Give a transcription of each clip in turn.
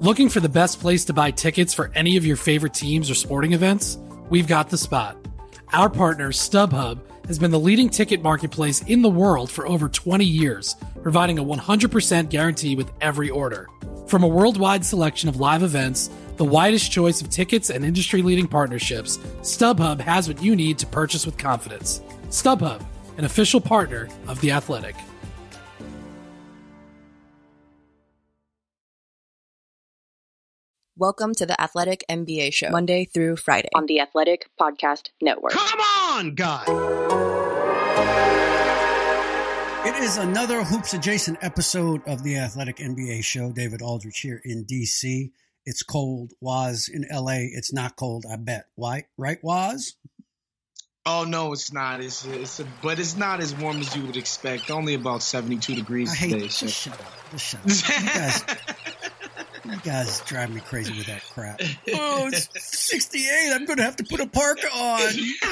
Looking for the best place to buy tickets for any of your favorite teams or sporting events? We've got the spot. Our partner, StubHub, has been the leading ticket marketplace in the world for over 20 years, providing a 100% guarantee with every order. From a worldwide selection of live events, the widest choice of tickets and industry-leading partnerships, StubHub has what you need to purchase with confidence. StubHub, an official partner of The Athletic. Welcome to the Athletic NBA Show, Monday through Friday on the Athletic Podcast Network. Come on, guys! It is another Hoops Adjacent episode of the Athletic NBA Show. David Aldridge here in D.C. It's cold. Waz in L.A. It's not cold, I bet. Why? Right, Waz? Oh, no, it's not. But it's not as warm as you would expect. Only about 72 degrees today. Just shut up. Just shut up. You guys drive me crazy with that crap. Oh, it's 68. I'm going to have to put a parka on.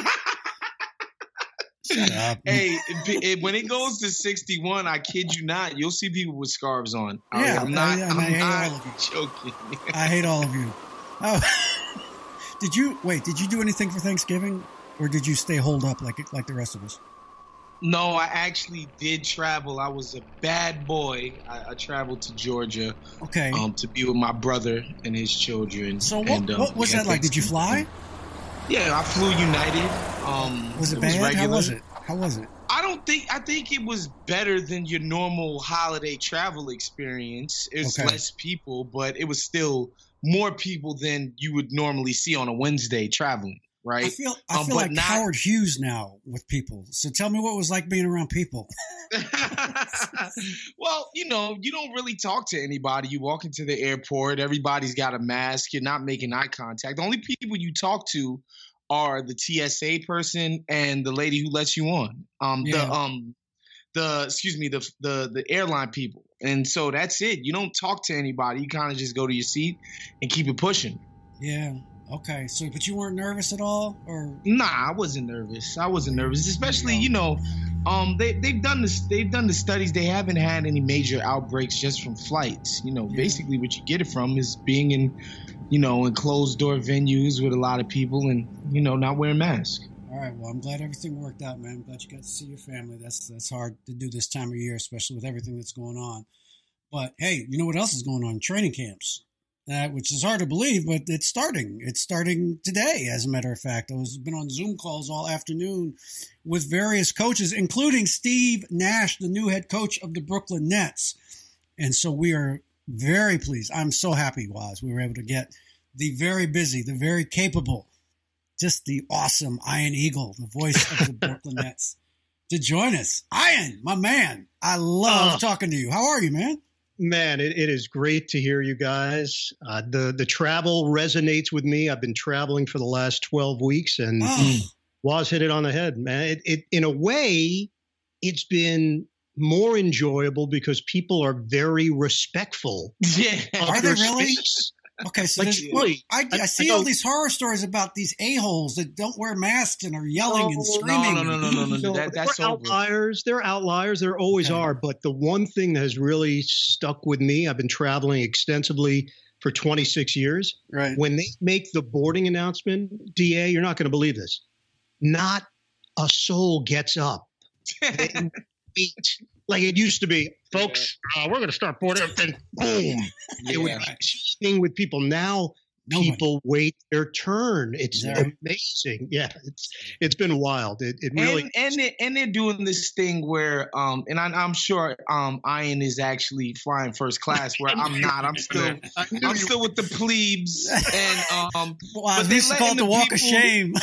Shut up. Hey, when it goes to 61, I kid you not, you'll see people with scarves on. Yeah, I'm not joking. I hate all of you. Oh, did you do anything for Thanksgiving, or did you stay holed up like the rest of us? No, I actually did travel. I was a bad boy. I traveled to Georgia, okay, to be with my brother and his children. So what was that like? Did you fly? Yeah, I flew United. Was it bad? Regular. How was it? I think it was better than your normal holiday travel experience. It was less people, but it was still more people than you would normally see on a Wednesday traveling. Right. I feel like Howard Hughes now with people. So tell me what it was like being around people. Well, you don't really talk to anybody. You walk into the airport, everybody's got a mask. You're not making eye contact. The only people you talk to are the TSA person and the lady who lets you on. The airline people. And so that's it. You don't talk to anybody. You kind of just go to your seat and keep it pushing. Yeah. Okay, so but you weren't nervous at all, or? Nah, I wasn't nervous. Especially, they've done this. They've done the studies. They haven't had any major outbreaks just from flights. Basically what you get it from is being in, in closed door venues with a lot of people and, not wearing masks. All right, well, I'm glad everything worked out, man. I'm glad you got to see your family. That's hard to do this time of year, especially with everything that's going on. But hey, you know what else is going on? Training camps. Which is hard to believe, but it's starting. It's starting today, as a matter of fact. I've been on Zoom calls all afternoon with various coaches, including Steve Nash, the new head coach of the Brooklyn Nets. And so we are very pleased. I'm so happy, Waz. We were able to get the very busy, the very capable, just the awesome Ian Eagle, the voice of the Brooklyn Nets, to join us. Ian, my man, I love talking to you. How are you, man? Man, it is great to hear you guys. The travel resonates with me. I've been traveling for the last 12 weeks, and Waz hit it on the head, man. It in a way, it's been more enjoyable because people are very respectful. Yeah, are they really? Space. Okay, so I see all these horror stories about these a-holes that don't wear masks and are yelling and screaming. No. That's outliers. They're outliers. There always are. But the one thing that has really stuck with me, I've been traveling extensively for 26 years. Right. When they make the boarding announcement, DA, you're not going to believe this. Not a soul gets up. They wait. Like it used to be, folks, we're going to start boarding, and boom. It would be cheating with people. Now people wait their turn. It's amazing. Yeah, it's been wild. It really and they're doing this thing where and I'm sure Ian is actually flying first class where I'm not. I'm still with the plebes and well, they used to call it the walk of shame.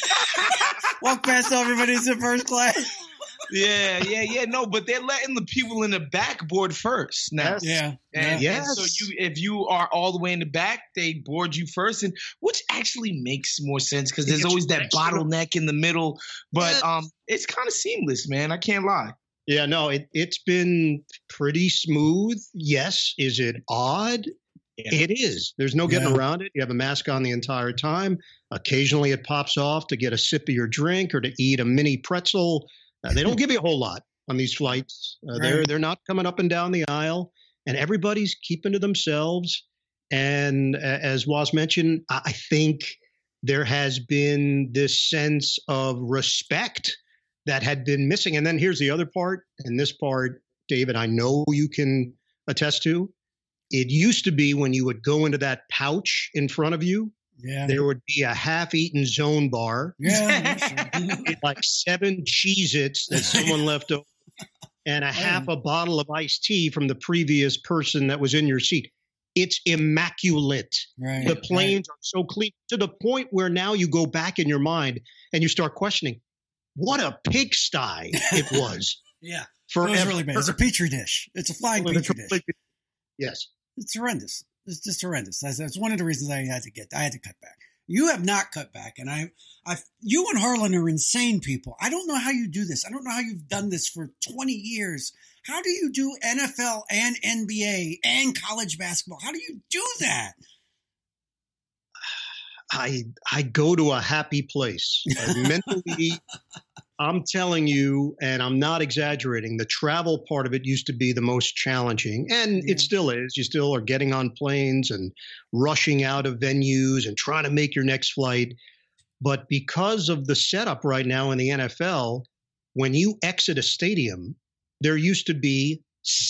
Walk past everybody who's in first class. Yeah. No, but they're letting the people in the back board first now. Yeah. And so if you are all the way in the back, they board you first, and which actually makes more sense because there's always that bottleneck in the middle. But it's kind of seamless, man. I can't lie. Yeah, no, it's been pretty smooth. Yes. Is it odd? Yeah. It is. There's no getting around it. You have a mask on the entire time. Occasionally it pops off to get a sip of your drink or to eat a mini pretzel. They don't give you a whole lot on these flights. They're not coming up and down the aisle, and everybody's keeping to themselves. And as Was mentioned, I think there has been this sense of respect that had been missing. And then here's the other part, and this part, David, I know you can attest to. It used to be when you would go into that pouch in front of you, there would be a half-eaten Zone bar, like 7 Cheez-Its that someone left over, and half a bottle of iced tea from the previous person that was in your seat. It's immaculate. Right, the planes are so clean to the point where now you go back in your mind and you start questioning, what a pigsty it was. It was really bad. It's a petri dish. It's a flying petri dish. Yes. It's horrendous. It's just horrendous. That's one of the reasons I had to cut back. You have not cut back, and you and Harlan are insane people. I don't know how you do this. I don't know how you've done this for 20 years. How do you do NFL and NBA and college basketball? How do you do that? I go to a happy place. Mentally, I'm telling you, and I'm not exaggerating, the travel part of it used to be the most challenging, and it still is. You still are getting on planes and rushing out of venues and trying to make your next flight. But because of the setup right now in the NFL, when you exit a stadium, there used to be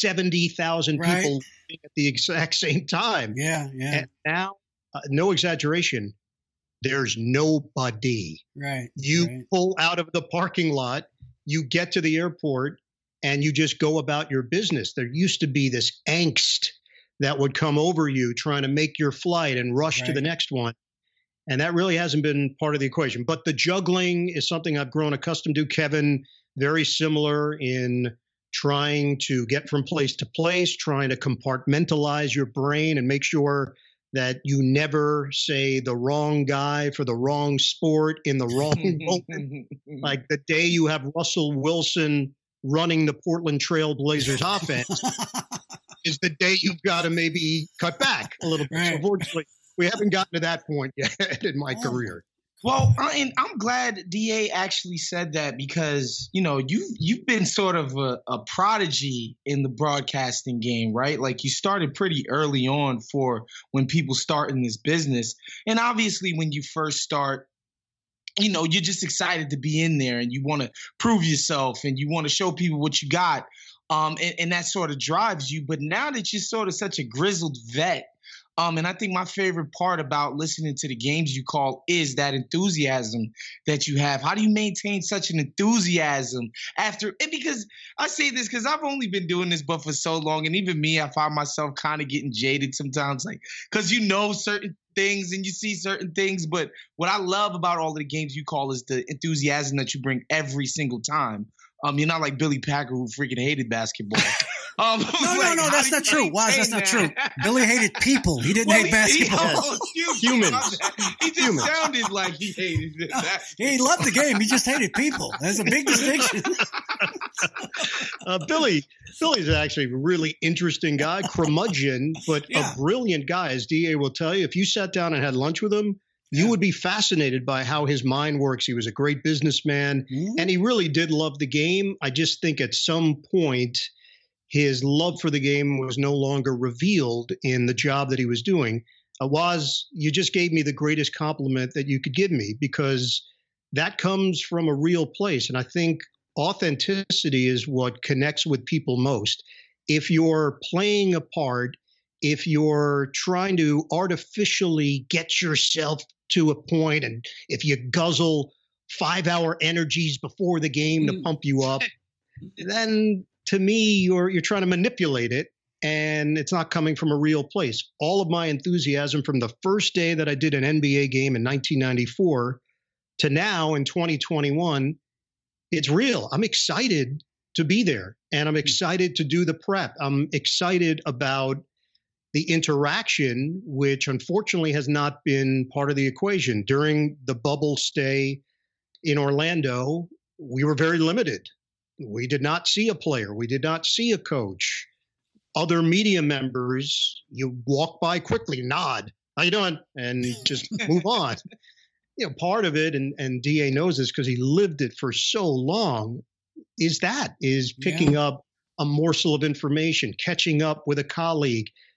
70,000 people at the exact same time. And now, no exaggeration, there's nobody. You pull out of the parking lot, you get to the airport, and you just go about your business. There used to be this angst that would come over you trying to make your flight and rush to the next one. And that really hasn't been part of the equation. But the juggling is something I've grown accustomed to. Kevin, very similar in trying to get from place to place, trying to compartmentalize your brain and make sure that you never say the wrong guy for the wrong sport in the wrong moment. Like the day you have Russell Wilson running the Portland Trail Blazers offense is the day you've got to maybe cut back a little bit. So unfortunately, we haven't gotten to that point yet in my career. Well, and I'm glad DA actually said that because, you know, you've been sort of a prodigy in the broadcasting game, right? Like you started pretty early on for when people start in this business. And obviously when you first start, you know, you're just excited to be in there and you want to prove yourself and you want to show people what you got. And that sort of drives you. But now that you're sort of such a grizzled vet, and I think my favorite part about listening to the games you call is that enthusiasm that you have. How do you maintain such an enthusiasm after – because I say this because I've only been doing this but for so long, and even me, I find myself kind of getting jaded sometimes, like because you know certain things and you see certain things. But what I love about all of the games you call is the enthusiasm that you bring every single time. You're not like Billy Packer who freaking hated basketball. No, that's not true. That's not true. Billy hated people. He didn't hate basketball. Humans. He just sounded like he hated it. He loved the game. He just hated people. There's a big distinction. Billy's actually a really interesting guy, curmudgeon, but a brilliant guy, as DA will tell you. If you sat down and had lunch with him, you would be fascinated by how his mind works. He was a great businessman, and he really did love the game. I just think at some point his love for the game was no longer revealed in the job that he was doing. You just gave me the greatest compliment that you could give me because that comes from a real place. And I think authenticity is what connects with people most. If you're playing a part, if you're trying to artificially get yourself to a point, and if you guzzle 5-hour energies before the game to pump you up, then to me, you're trying to manipulate it, and it's not coming from a real place. All of my enthusiasm from the first day that I did an NBA game in 1994 to now in 2021, it's real. I'm excited to be there, and I'm excited to do the prep. I'm excited about the interaction, which unfortunately has not been part of the equation. During the bubble stay in Orlando, we were very limited. We did not see a player. We did not see a coach. Other media members, you walk by quickly, nod, how you doing? And just move on. You know, part of it, and DA knows this because he lived it for so long, is picking up a morsel of information, catching up with a colleague,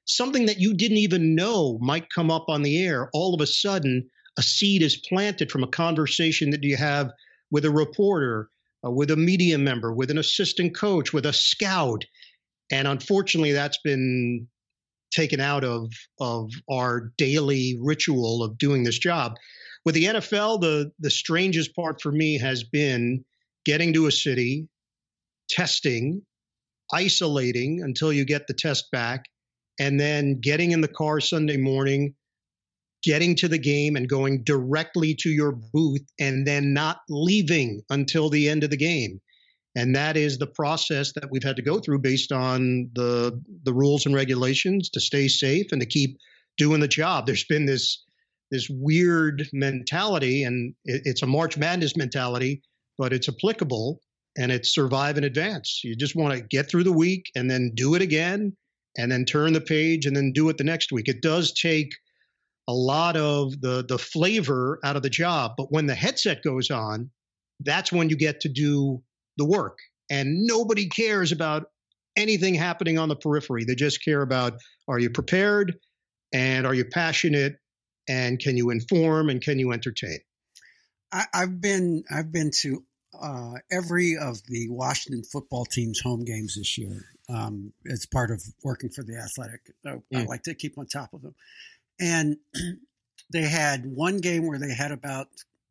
something that you didn't even know might come up on the air. All of a sudden, a seed is planted from a conversation that you have with a reporter, with a media member, with an assistant coach, with a scout. And unfortunately, that's been taken out of our daily ritual of doing this job. With the NFL, the strangest part for me has been getting to a city, testing, isolating until you get the test back, and then getting in the car Sunday morning, getting to the game and going directly to your booth, and then not leaving until the end of the game. And that is the process that we've had to go through based on the rules and regulations to stay safe and to keep doing the job. There's been this weird mentality, and it's a March Madness mentality, but it's applicable, and it's survive in advance. You just want to get through the week and then do it again, and then turn the page and then do it the next week. It does take a lot of the flavor out of the job, but when the headset goes on, that's when you get to do the work. And nobody cares about anything happening on the periphery. They just care about, are you prepared, and are you passionate, and can you inform, and can you entertain? I've been to every of the Washington football team's home games this year. As part of working for The Athletic, I like to keep on top of them. And they had one game where they had about,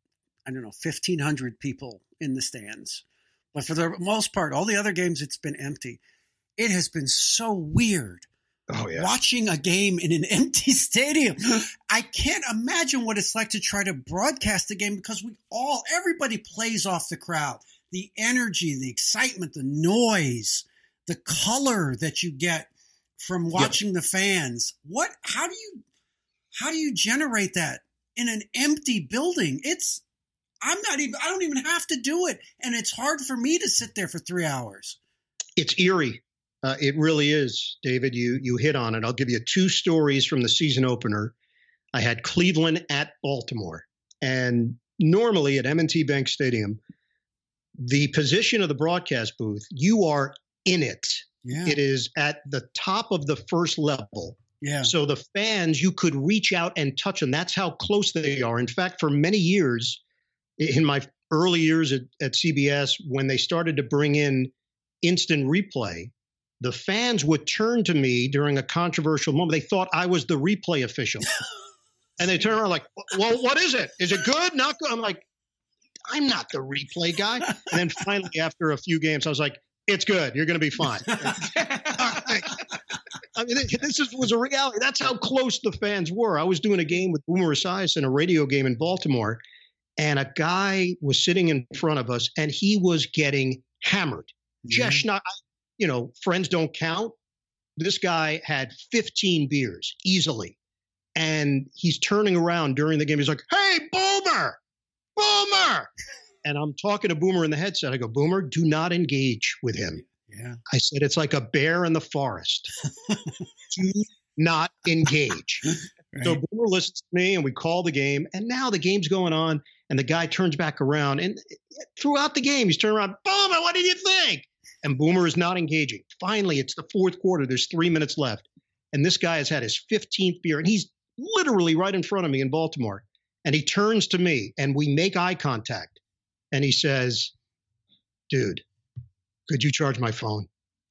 1,500 people in the stands. But for the most part, all the other games, it's been empty. It has been so weird watching a game in an empty stadium. I can't imagine what it's like to try to broadcast a game, because everybody plays off the crowd. The energy, the excitement, the noise, the color that you get from watching the fans. How do you generate that in an empty building? I don't even have to do it. And it's hard for me to sit there for 3 hours. It's eerie. It really is, David. You hit on it. I'll give you 2 stories from the season opener. I had Cleveland at Baltimore. And normally at M&T Bank Stadium, the position of the broadcast booth, you are in it. Yeah. It is at the top of the first level. Yeah. So the fans, you could reach out and touch them. That's how close they are. In fact, for many years, in my early years at CBS, when they started to bring in instant replay, the fans would turn to me during a controversial moment. They thought I was the replay official. And they turn around like, well, what is it? Is it good? Not good? I'm like, I'm not the replay guy. And then finally, after a few games, I was like, it's good. You're going to be fine. I mean, was a reality. That's how close the fans were. I was doing a game with Boomer Esiason, a radio game in Baltimore, and a guy was sitting in front of us, and he was getting hammered. Just not, friends don't count. This guy had 15 beers easily, and he's turning around during the game. He's like, "Hey, Boomer! And I'm talking to Boomer in the headset. I go, "Boomer, do not engage with him." Yeah. I said, it's like a bear in the forest. Do not engage. Right. So Boomer listens to me, and we call the game. And now the game's going on, and the guy turns back around. And throughout the game, he's turning around, "Boomer, what did you think?" And Boomer is not engaging. Finally, it's the fourth quarter. There's 3 minutes left. And this guy has had his 15th beer. And he's literally right in front of me in Baltimore. And he turns to me, and we make eye contact. And he says, "Dude, could you charge my phone?"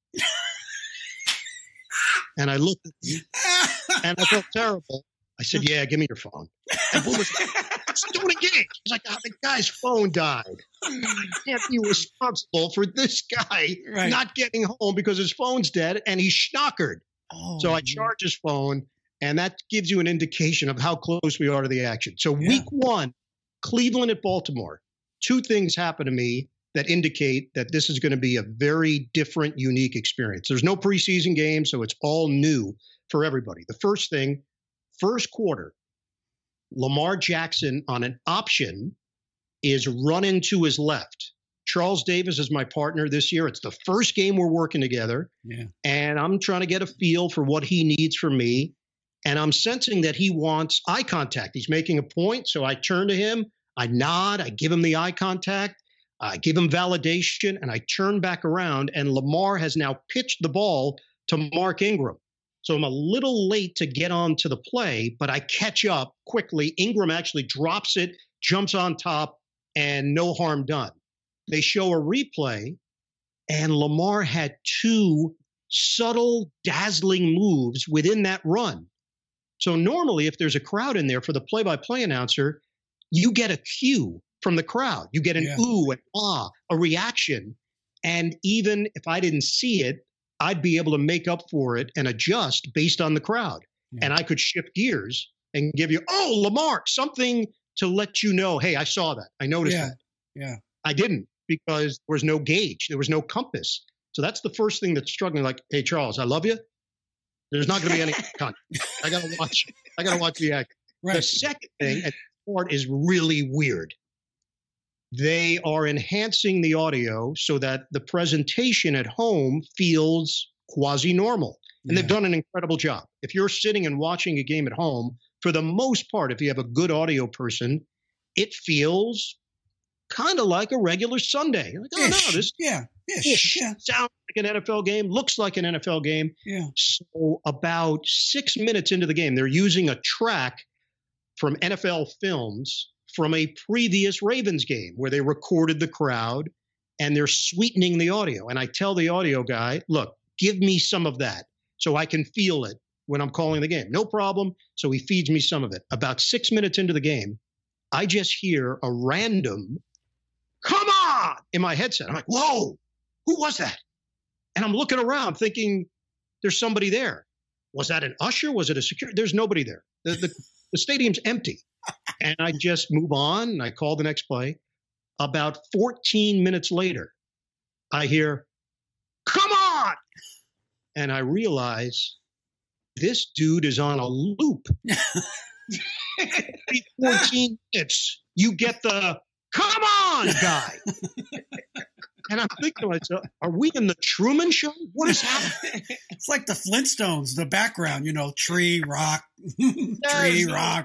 And I looked at him, and I felt terrible. I said, "Yeah, give me your phone." And Boomer said, "Don't engage." He's like, "The guy's phone died. I can't be responsible for this guy not getting home because his phone's dead, and he's schnockered." So I charge his phone, and that gives you an indication of how close we are to the action. So week 1, Cleveland at Baltimore. 2 things happened to me that indicate that this is going to be a very different, unique experience. There's no preseason game, so it's all new for everybody. The first thing, first quarter, Lamar Jackson on an option is running to his left. Charles Davis is my partner this year. It's the first game we're working together, and I'm trying to get a feel for what he needs from me, and I'm sensing that he wants eye contact. He's making a point, so I turn to him, I nod, I give him the eye contact, I give him validation, and I turn back around, and Lamar has now pitched the ball to Mark Ingram. So I'm a little late to get on to the play, but I catch up quickly. Ingram actually drops it, jumps on top, and no harm done. They show a replay, and Lamar had 2 subtle, dazzling moves within that run. So normally, if there's a crowd in there for the play-by-play announcer, you get a cue from the crowd. You get an ooh, an ah, a reaction. And even if I didn't see it, I'd be able to make up for it and adjust based on the crowd. Yeah. And I could shift gears and give you, oh, Lamar, something to let you know, hey, I saw that. I noticed that. Yeah. I didn't, because there was no gauge. There was no compass. So that's the first thing that's struggling. Like, hey, Charles, I love you. There's not going to be any content. I got to watch the act. Right. The second thing, and this part is really weird. They are enhancing the audio so that the presentation at home feels quasi-normal. And they've done an incredible job. If you're sitting and watching a game at home, for the most part, if you have a good audio person, it feels kind of like a regular Sunday. Like, oh, no, this sounds like an NFL game, looks like an NFL game. Yeah. So about 6 minutes into the game, they're using a track from NFL Films from a previous Ravens game where they recorded the crowd and they're sweetening the audio. And I tell the audio guy, look, give me some of that so I can feel it when I'm calling the game. No problem. So he feeds me some of it. About 6 minutes into the game, I just hear a random, come on, in my headset. I'm like, whoa, who was that? And I'm looking around thinking there's somebody there. Was that an usher? Was it a security? There's nobody there. The stadium's empty. And I just move on and I call the next play. About 14 minutes later, I hear, come on. And I realize this dude is on a loop. 14 minutes, you get the come on guy. And I'm thinking to myself, are we in the Truman Show? What is happening? It's like the Flintstones, the background, tree, rock, tree, rock.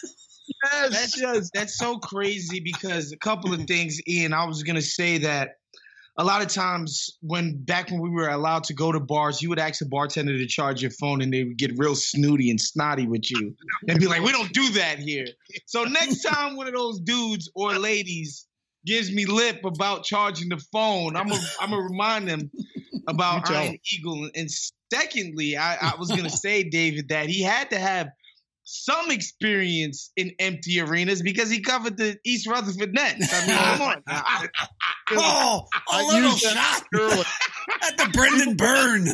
Yes. That's so crazy, because a couple of things, Ian. I was going to say that a lot of times back when we were allowed to go to bars, you would ask a bartender to charge your phone and they would get real snooty and snotty with you and be like, we don't do that here. So next time one of those dudes or ladies gives me lip about charging the phone, I'm gonna remind them about Iron Eagle. And secondly, I was going to say, David, that he had to have some experience in empty arenas because he covered the East Rutherford Nets. I mean, come on. A little shot at the Brendan Byrne.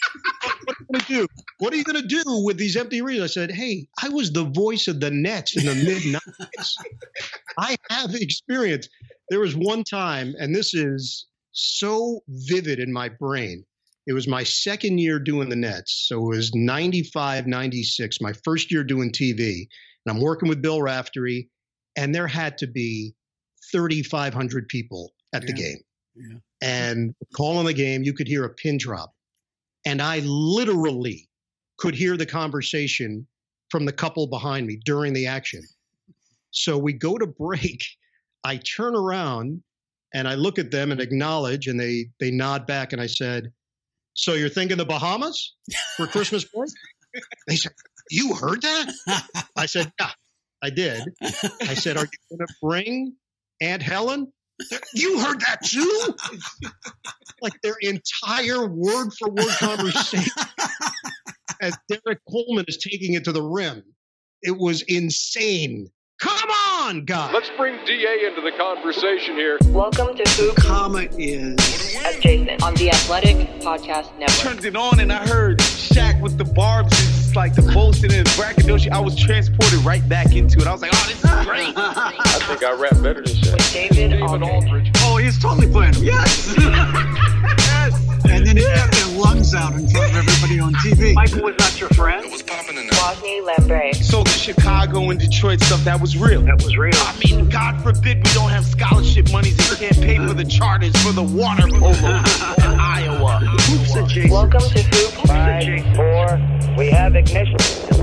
What are you going to do with these empty arenas? I said, hey, I was the voice of the Nets in the mid-90s. I have experience. There was one time, and this is so vivid in my brain. It was my second year doing the Nets. So it was 95, 96, my first year doing TV. And I'm working with Bill Raftery, and there had to be 3,500 people at the game. Yeah. And calling the game, you could hear a pin drop. And I literally could hear the conversation from the couple behind me during the action. So we go to break. I turn around, and I look at them and acknowledge, and they nod back, and I said, so you're thinking the Bahamas for Christmas break? They said, you heard that? I said, yeah, I did. I said, are you going to bring Aunt Helen? You heard that too? Like their entire word for word conversation as Derek Coleman is taking it to the rim. It was insane. Come on, guys. Let's bring DA into the conversation here. Welcome to Hoop. Comma is Adjacent on the Athletic Podcast Network. Turned it on and I heard Shaq with the barbs. It's like the boasting and braggadocio. I was transported right back into it. I was like, oh, this is great. I think I rap better than Shaq. With David Aldridge. Oh, he's totally playing him. Yes. Yes. And then he got their lungs out in front of everybody on TV. Michael was not your friend. It was popping in Wosny Lambre. So the Chicago and Detroit stuff, that was real. That was real. I mean, God forbid we don't have scholarship monies and can't pay for the charters for the water polo in Iowa. Hoops adjacent. Welcome to Hoop. 5, 4, we have ignition.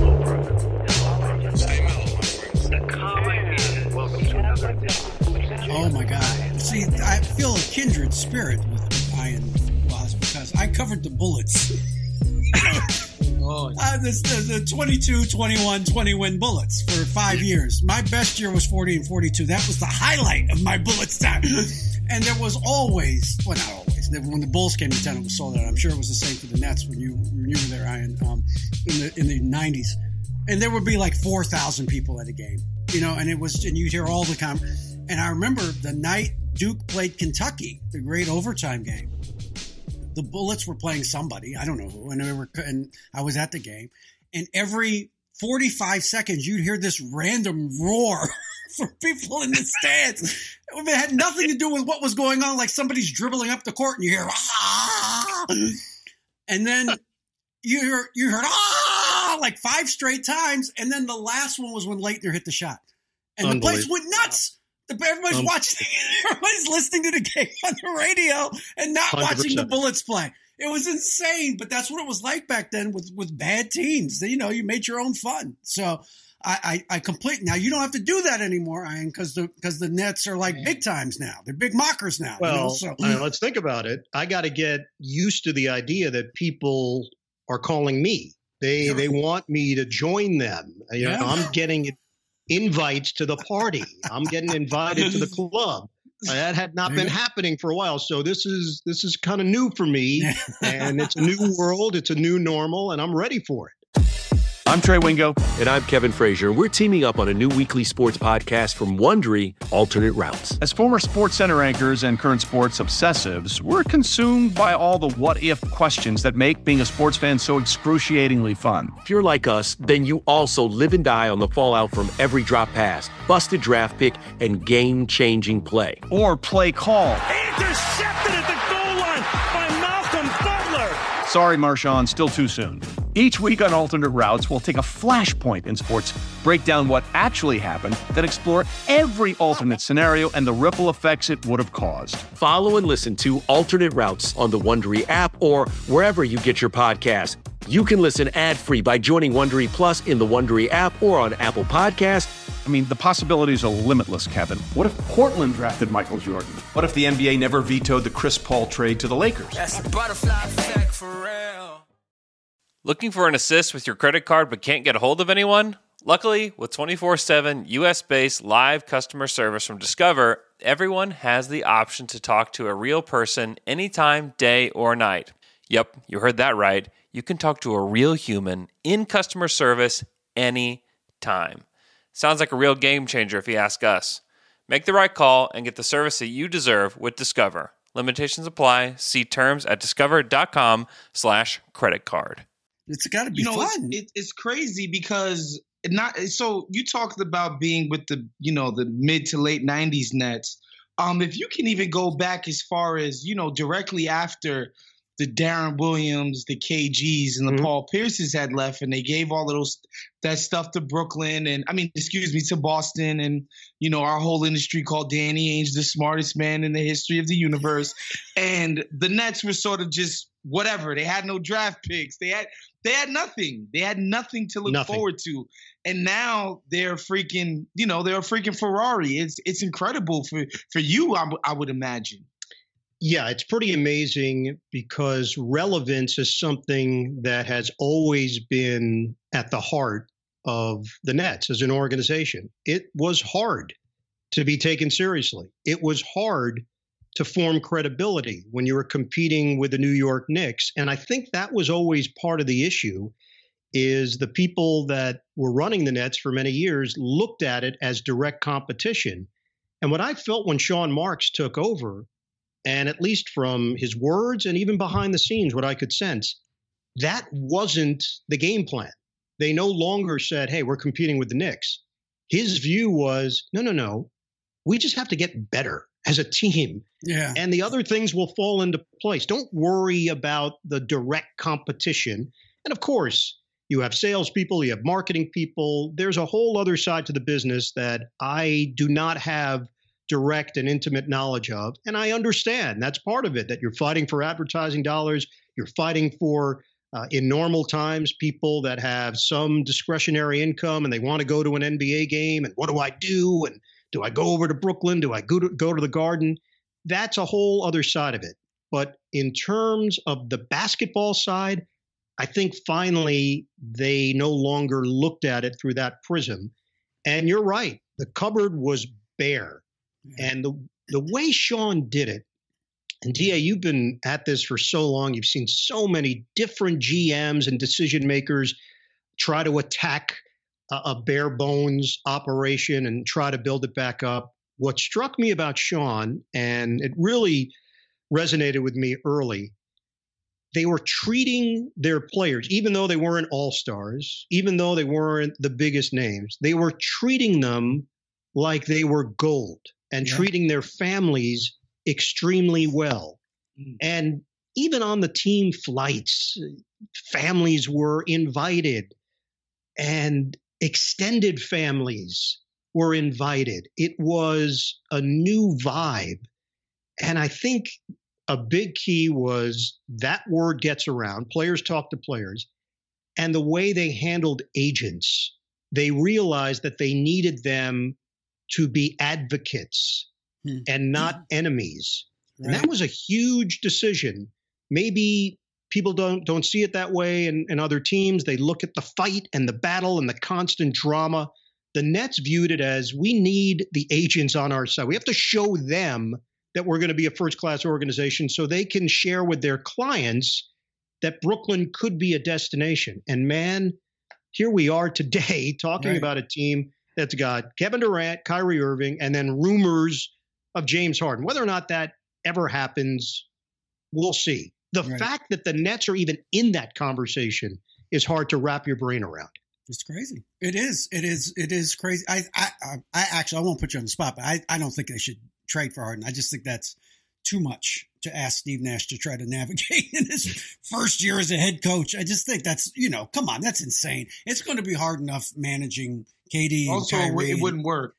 The comma is welcome to another edition. Oh my God. See, I feel a kindred spirit with Ian Woz because I covered the Bullets. Oh, the 22, 21, 20 win Bullets for 5 years. My best year was 40 and 42. That was the highlight of my Bullets time. And there was always, well, not always. When the Bulls came to town, it was sold out. I'm sure it was the same for the Nets when you were there, Ian, in the 90s. And there would be like 4,000 people at a game, and you'd hear all the And I remember the night Duke played Kentucky, the great overtime game. The Bullets were playing somebody, I don't know who, and I was at the game. And every 45 seconds, you'd hear this random roar from people in the stands. It had nothing to do with what was going on, like somebody's dribbling up the court, and you hear, ah! And then you heard, ah! Like 5 straight times, and then the last one was when Leitner hit the shot. And the place went nuts. Everybody's watching, everybody's listening to the game on the radio and not 100%. Watching the Bullets play. It was insane, but that's what it was like back then with bad teams. You made your own fun. So I completely, now you don't have to do that anymore, Ian, because the Nets are like big times now. They're big mockers now. Well, let's think about it. I got to get used to the idea that people are calling me. They want me to join them. I'm getting invites to the party. I'm getting invited to the club. That had not been happening for a while. So this is kind of new for me, and it's a new world. It's a new normal, and I'm ready for it. I'm Trey Wingo. And I'm Kevin Frazier. We're teaming up on a new weekly sports podcast from Wondery, Alternate Routes. As former SportsCenter anchors and current sports obsessives, we're consumed by all the what-if questions that make being a sports fan so excruciatingly fun. If you're like us, then you also live and die on the fallout from every drop pass, busted draft pick, and game-changing play. Or play call. Intercepted at the goal line by Malcolm Butler. Sorry, Marshawn, still too soon. Each week on Alternate Routes, we'll take a flashpoint in sports, break down what actually happened, then explore every alternate scenario and the ripple effects it would have caused. Follow and listen to Alternate Routes on the Wondery app or wherever you get your podcasts. You can listen ad-free by joining Wondery Plus in the Wondery app or on Apple Podcasts. I mean, the possibilities are limitless, Kevin. What if Portland drafted Michael Jordan? What if the NBA never vetoed the Chris Paul trade to the Lakers? That's a butterfly effect for real. Looking for an assist with your credit card but can't get a hold of anyone? Luckily, with 24/7 US-based live customer service from Discover, everyone has the option to talk to a real person anytime, day or night. Yep, you heard that right. You can talk to a real human in customer service anytime. Sounds like a real game changer if you ask us. Make the right call and get the service that you deserve with Discover. Limitations apply. See terms at discover.com/creditcard. It's got to be fun. It's crazy because so you talked about being with the mid to late 90s Nets. If you can even go back as far as, directly after the Darren Williams, the KGs, and the Paul Pierces had left, and they gave all of that stuff to Brooklyn to Boston, and our whole industry called Danny Ainge the smartest man in the history of the universe. And the Nets were sort of just whatever. They had no draft picks. They had nothing. They had nothing to look forward to. And now they're freaking, they're a freaking Ferrari. It's incredible for you, I would imagine. Yeah, it's pretty amazing because relevance is something that has always been at the heart of the Nets as an organization. It was hard to be taken seriously. It was hard to form credibility when you were competing with the New York Knicks. And I think that was always part of the issue, is the people that were running the Nets for many years looked at it as direct competition. And what I felt when Sean Marks took over, and at least from his words and even behind the scenes, what I could sense, that wasn't the game plan. They no longer said, hey, we're competing with the Knicks. His view was, no, we just have to get better as a team. Yeah. And the other things will fall into place. Don't worry about the direct competition. And of course, you have salespeople, you have marketing people. There's a whole other side to the business that I do not have direct and intimate knowledge of. And I understand that's part of it, that you're fighting for advertising dollars. You're fighting for, in normal times, people that have some discretionary income and they want to go to an NBA game. And what do I do? And do I go over to Brooklyn? Do I go to the Garden? That's a whole other side of it. But in terms of the basketball side, I think finally they no longer looked at it through that prism. And you're right. The cupboard was bare. And the way Sean did it, and DA, you've been at this for so long. You've seen so many different GMs and decision makers try to attack a bare bones operation and try to build it back up. What struck me about Sean, and it really resonated with me early, they were treating their players, even though they weren't all-stars, even though they weren't the biggest names, they were treating them like they were gold and treating their families extremely well. And even on the team flights, families were invited and extended families were invited. It was a new vibe. And I think a big key was that word gets around, players talk to players, and the way they handled agents. They realized that they needed them to be advocates and not enemies. Right. And that was a huge decision. Maybe people don't see it that way in other teams. They look at the fight and the battle and the constant drama. The Nets viewed it as, we need the agents on our side. We have to show them that we're going to be a first-class organization so they can share with their clients that Brooklyn could be a destination. And man, here we are today talking about a team that's got Kevin Durant, Kyrie Irving, and then rumors of James Harden. Whether or not that ever happens, we'll see. The fact that the Nets are even in that conversation is hard to wrap your brain around. It's crazy. It is crazy. I actually, I won't put you on the spot, but I don't think they should trade for Harden. I just think that's too much to ask Steve Nash to try to navigate in his first year as a head coach. I just think that's, come on, that's insane. It's going to be hard enough managing KD and Kyrie. It wouldn't work.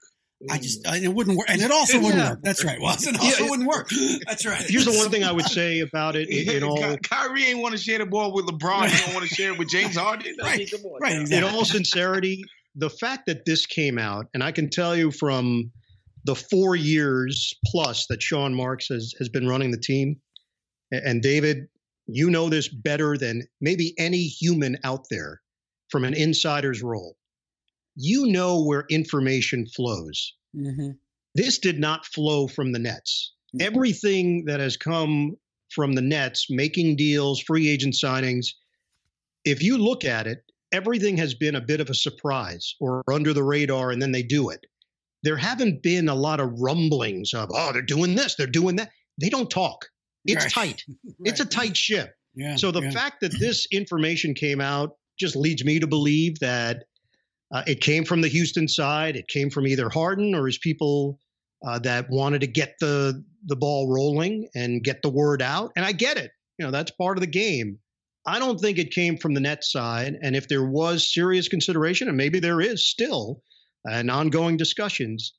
It wouldn't work. And it also wouldn't work. That's right. Well, it also wouldn't work. That's right. Here's the one thing I would say about it. Kyrie ain't want to share the ball with LeBron. He don't want to share it with James Harden. Right. Exactly. In all sincerity, the fact that this came out, and I can tell you from the 4 years plus that Sean Marks has been running the team, and David, you know this better than maybe any human out there from an insider's role. You know where information flows. Mm-hmm. This did not flow from the Nets. Mm-hmm. Everything that has come from the Nets, making deals, free agent signings, if you look at it, everything has been a bit of a surprise or under the radar, and then they do it. There haven't been a lot of rumblings of, they're doing this, they're doing that. They don't talk. It's tight. It's a tight ship. Yeah, so the fact that this information came out just leads me to believe that it came from the Houston side. It came from either Harden or his people that wanted to get the ball rolling and get the word out. And I get it. That's part of the game. I don't think it came from the Nets side. And if there was serious consideration, and maybe there is still, and ongoing discussions,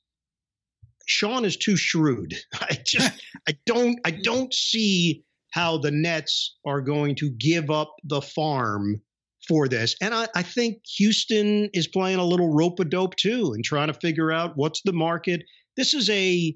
Sean is too shrewd. I don't see how the Nets are going to give up the farm for this. And I think Houston is playing a little rope-a-dope too and trying to figure out what's the market. This is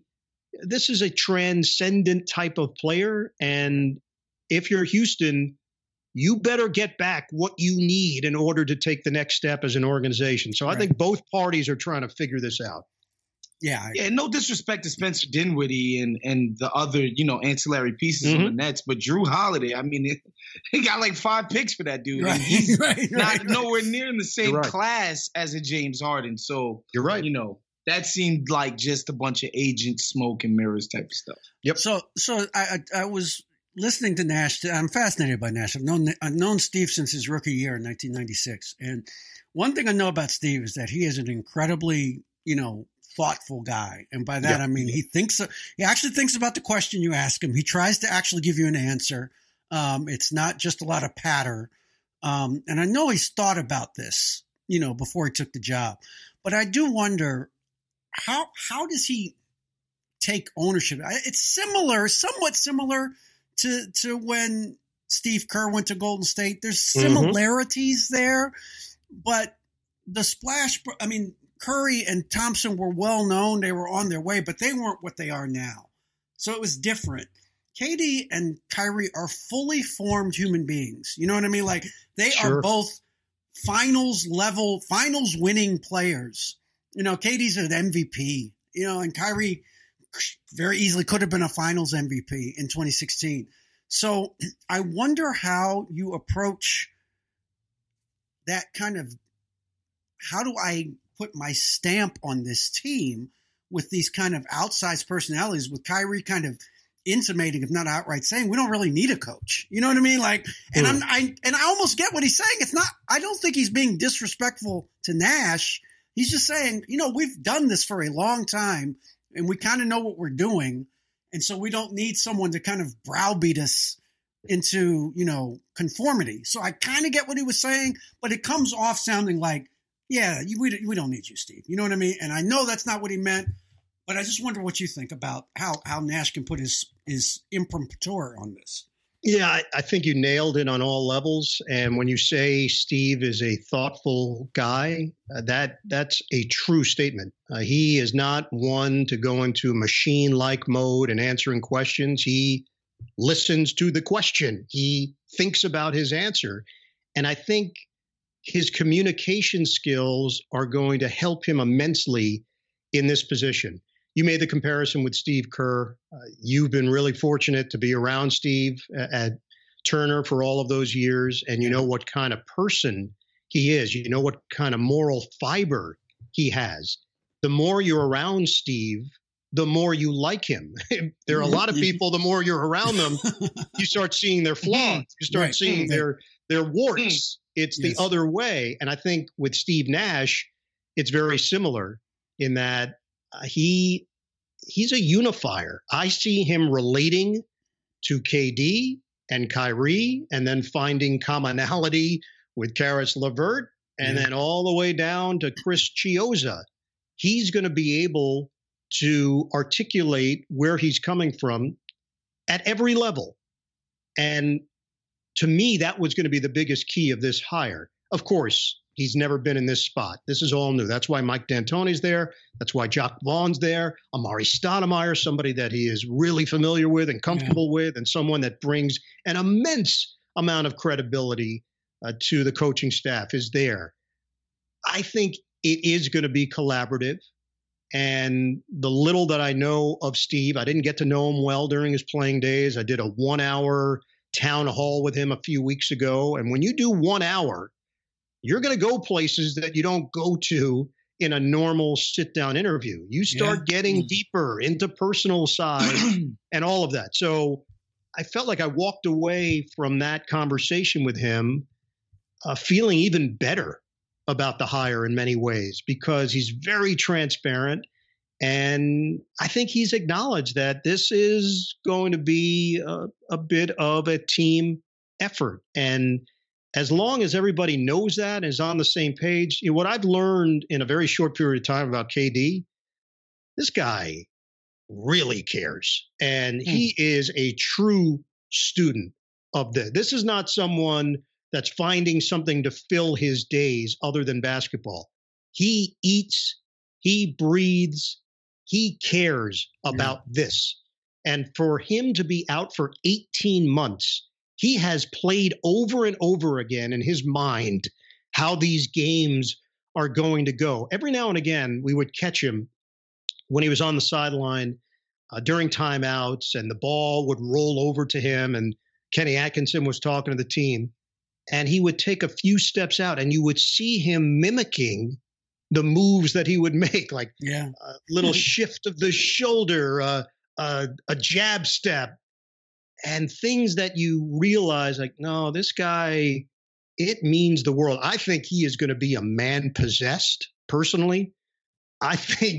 a transcendent type of player. And if you're Houston, you better get back what you need in order to take the next step as an organization. So I think both parties are trying to figure this out. Yeah, no disrespect to Spencer Dinwiddie and the other, ancillary pieces on the Nets, but Drew Holiday, I mean, he got like 5 picks for that dude. Right. He's not nowhere near in the same class as a James Harden. So you're right. That seemed like just a bunch of agent smoke and mirrors type of stuff. Yep. So I was listening to Nash. I'm fascinated by Nash. I've known Steve since his rookie year in 1996. And one thing I know about Steve is that he is an incredibly, thoughtful guy. And by that, I mean, he actually thinks about the question you ask him. He tries to actually give you an answer. It's not just a lot of patter. And I know he's thought about this, before he took the job, but I do wonder how does he take ownership? It's somewhat similar to when Steve Kerr went to Golden State. There's similarities there, but the splash, Curry and Thompson were well known. They were on their way, but they weren't what they are now. So it was different. KD and Kyrie are fully formed human beings. You know what I mean? Like they Sure. are both finals winning players. You know, KD's an MVP, you know, and Kyrie very easily could have been a finals MVP in 2016. So I wonder how you approach that kind of, how do I put my stamp on this team with these kind of outsized personalities, with Kyrie kind of intimating, if not outright saying, we don't really need a coach. You know what I mean? Like, and I almost get what he's saying. It's not, I don't think he's being disrespectful to Nash. He's just saying, you know, we've done this for a long time and we kind of know what we're doing. And so we don't need someone to kind of browbeat us into, you know, conformity. So I kind of get what he was saying, but it comes off sounding like, yeah, we don't need you, Steve. You know what I mean? And I know that's not what he meant, but I just wonder what you think about how Nash can put his imprimatur on this. Yeah, I think you nailed it on all levels. And when you say Steve is a thoughtful guy, that's a true statement. He is not one to go into machine-like mode and answering questions. He listens to the question. He thinks about his answer. And I think his communication skills are going to help him immensely in this position. You made the comparison with Steve Kerr. You've been really fortunate to be around Steve at Turner for all of those years, and you know what kind of person he is. You know what kind of moral fiber he has. The more you're around Steve, the more you like him. There are a lot of people, the more you're around them, you start seeing their flaws. You start seeing their warts. It's the other way. And I think with Steve Nash, it's very similar in that he's a unifier. I see him relating to KD and Kyrie and then finding commonality with Karis LeVert and then all the way down to Chris Chiozza. He's going to be able to articulate where he's coming from at every level. And to me, that was going to be the biggest key of this hire. Of course, he's never been in this spot. This is all new. That's why Mike D'Antoni's there. That's why Jacque Vaughn's there. Amari Stoudemire, somebody that he is really familiar with and comfortable with, and someone that brings an immense amount of credibility to the coaching staff is there. I think it is going to be collaborative. And the little that I know of Steve, I didn't get to know him well during his playing days. I did a 1-hour town hall with him a few weeks ago. And when you do 1 hour, you're going to go places that you don't go to in a normal sit-down interview. You start getting deeper into personal side and all of that. So I felt like I walked away from that conversation with him feeling even better about the hire in many ways because he's very transparent. And I think he's acknowledged that this is going to be a bit of a team effort. And as long as everybody knows that and is on the same page, you know, what I've learned in a very short period of time about KD, this guy really cares. And he is a true student of this. This is not someone that's finding something to fill his days other than basketball. He eats, he breathes, he cares about this. And for him to be out for 18 months, he has played over and over again in his mind how these games are going to go. Every now and again, we would catch him when he was on the sideline during timeouts, and the ball would roll over to him, and Kenny Atkinson was talking to the team, and he would take a few steps out, and you would see him mimicking the moves that he would make, like a little shift of the shoulder, a jab step, and things that you realize, like, no, this guy, it means the world. I think he is going to be a man possessed, personally. I think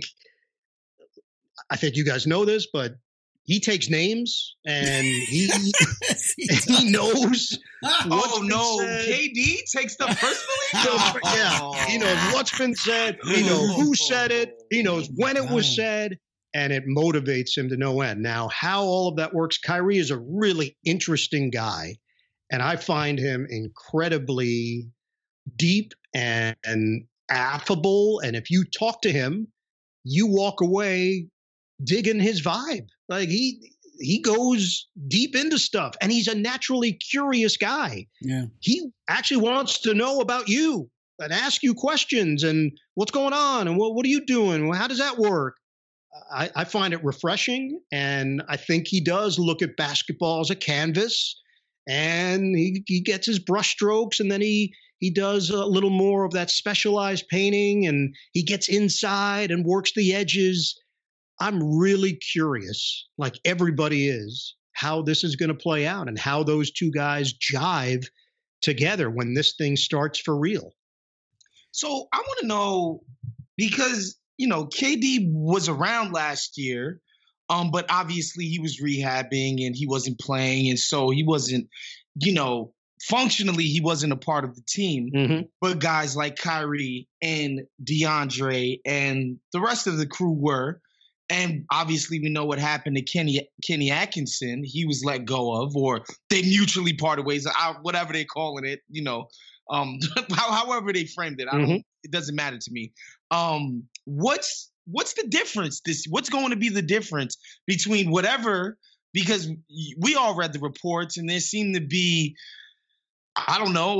you guys know this, but he takes names and he knows. Oh no, KD takes stuff personally. Yeah, he knows what's been said. He knows who said it. He knows when it was said, and it motivates him to no end. Now, how all of that works, Kyrie is a really interesting guy, and I find him incredibly deep and affable. And if you talk to him, you walk away digging his vibe. Like he goes deep into stuff, and he's a naturally curious guy. Yeah. He actually wants to know about you and ask you questions and what's going on and what are you doing? How does that work? I find it refreshing, and I think he does look at basketball as a canvas, and he gets his brush strokes, and then he does a little more of that specialized painting, and he gets inside and works the edges. I'm really curious, like everybody is, how this is going to play out and how those two guys jive together when this thing starts for real. So I want to know, because, KD was around last year, but obviously he was rehabbing and he wasn't playing. And so he wasn't, functionally he wasn't a part of the team. Mm-hmm. But guys like Kyrie and DeAndre and the rest of the crew were. And obviously we know what happened to Kenny Atkinson. He was let go of, or they mutually parted ways, whatever they're calling it, however they framed it. It doesn't matter to me. What's the difference? What's going to be the difference between whatever? Because we all read the reports, and there seemed to be, I don't know,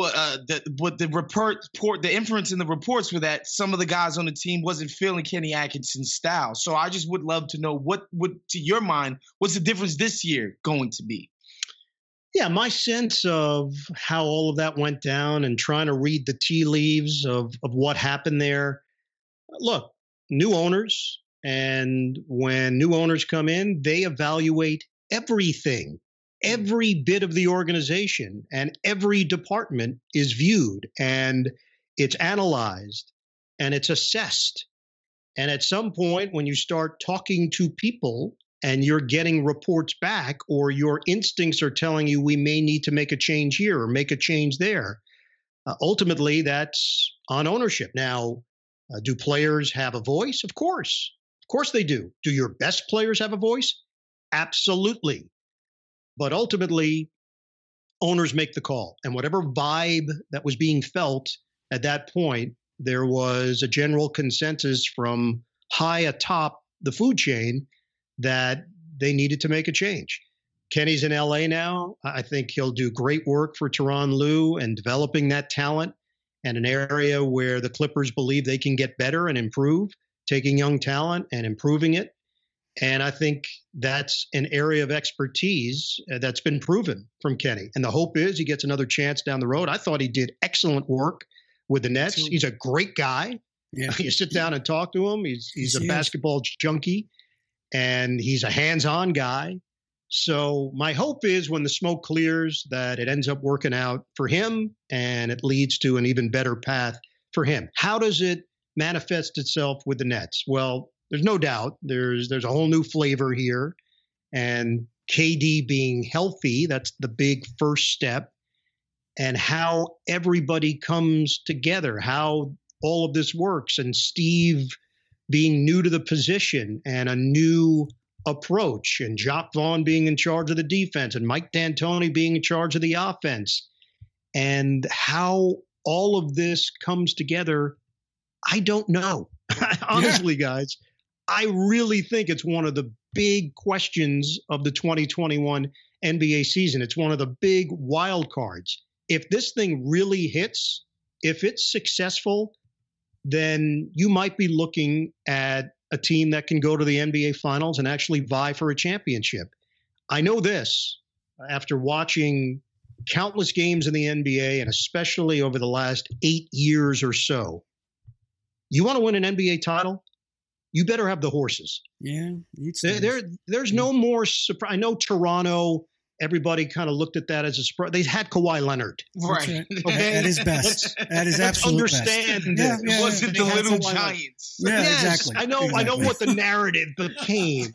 the inference in the reports were that some of the guys on the team wasn't feeling Kenny Atkinson's style. So I just would love to know what to your mind, what's the difference this year going to be? Yeah, my sense of how all of that went down and trying to read the tea leaves of what happened there. Look, new owners, and when new owners come in, they evaluate everything. Every bit of the organization and every department is viewed, and it's analyzed and it's assessed. And at some point, when you start talking to people and you're getting reports back, or your instincts are telling you we may need to make a change here or make a change there, ultimately that's on ownership. Now, do players have a voice? Of course they do. Do your best players have a voice? Absolutely. But ultimately, owners make the call. And whatever vibe that was being felt at that point, there was a general consensus from high atop the food chain that they needed to make a change. Kenny's in LA now. I think he'll do great work for Tyronn Lue and developing that talent, and an area where the Clippers believe they can get better and improve, taking young talent and improving it. And I think that's an area of expertise that's been proven from Kenny. And the hope is he gets another chance down the road. I thought he did excellent work with the Nets. He's a great guy. Yeah. You sit down and talk to him. He's a basketball junkie, and he's a hands-on guy. So my hope is when the smoke clears that it ends up working out for him and it leads to an even better path for him. How does it manifest itself with the Nets? Well, there's no doubt there's a whole new flavor here, and KD being healthy, that's the big first step, and how everybody comes together, how all of this works, and Steve being new to the position and a new approach, and Jacques Vaughn being in charge of the defense, and Mike D'Antoni being in charge of the offense, and how all of this comes together, I don't know. Honestly, guys, I really think it's one of the big questions of the 2021 NBA season. It's one of the big wild cards. If this thing really hits, if it's successful, then you might be looking at a team that can go to the NBA Finals and actually vie for a championship. I know this after watching countless games in the NBA, and especially over the last 8 years or so. You want to win an NBA title? You better have the horses. Yeah. There's no more surprise. I know Toronto, everybody kind of looked at that as a surprise. They had Kawhi Leonard. Right. Okay. At his best. At his absolute understand best. It wasn't the little giants. Yeah, yes, exactly. I know what the narrative became.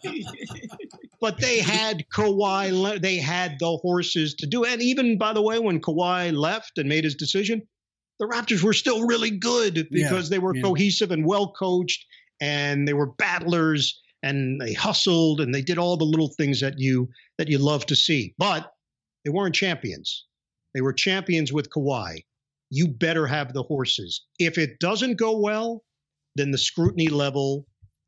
But they had Kawhi Leonard. They had the horses to do it. And even, by the way, when Kawhi left and made his decision, the Raptors were still really good because they were cohesive and well coached, and they were battlers, and they hustled, and they did all the little things that you love to see. But they weren't champions. They were champions with Kawhi. You better have the horses. If it doesn't go well, then the scrutiny level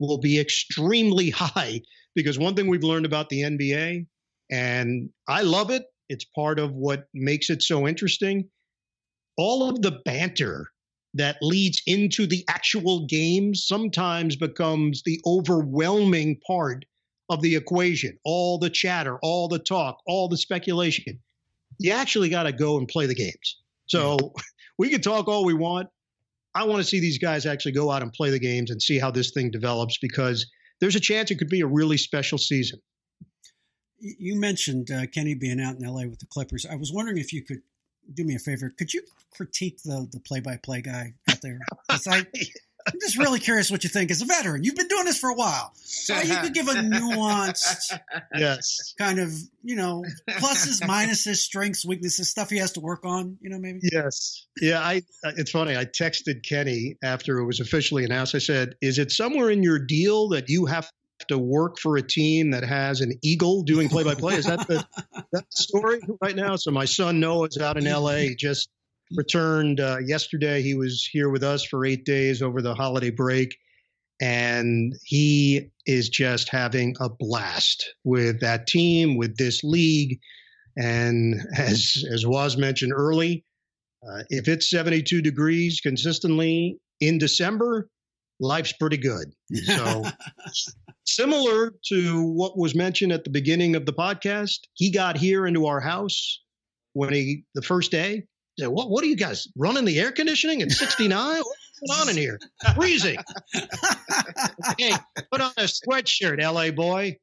will be extremely high, because one thing we've learned about the NBA, and I love it, it's part of what makes it so interesting, all of the banter that leads into the actual game sometimes becomes the overwhelming part of the equation. All the chatter, all the talk, all the speculation. You actually got to go and play the games. So we can talk all we want. I want to see these guys actually go out and play the games and see how this thing develops, because there's a chance it could be a really special season. You mentioned Kenny being out in LA with the Clippers. I was wondering if you could do me a favor. Could you critique the play-by-play guy out there? Because I'm just really curious what you think as a veteran. You've been doing this for a while. So you could give a nuanced kind of, pluses, minuses, strengths, weaknesses, stuff he has to work on, maybe? Yes. Yeah, it's funny. I texted Kenny after it was officially announced. I said, is it somewhere in your deal that you have to work for a team that has an eagle doing play-by-play? Is that the story right now? So my son Noah is out in LA. He just returned yesterday. He was here with us for 8 days over the holiday break, and he is just having a blast with that team, with this league. And as Waz mentioned early, if it's 72 degrees consistently in December, life's pretty good. So similar to what was mentioned at the beginning of the podcast, he got here into our house the first day. He said, what are you guys running the air conditioning at 69? What's going on in here? Freezing. Hey, put on a sweatshirt, LA boy.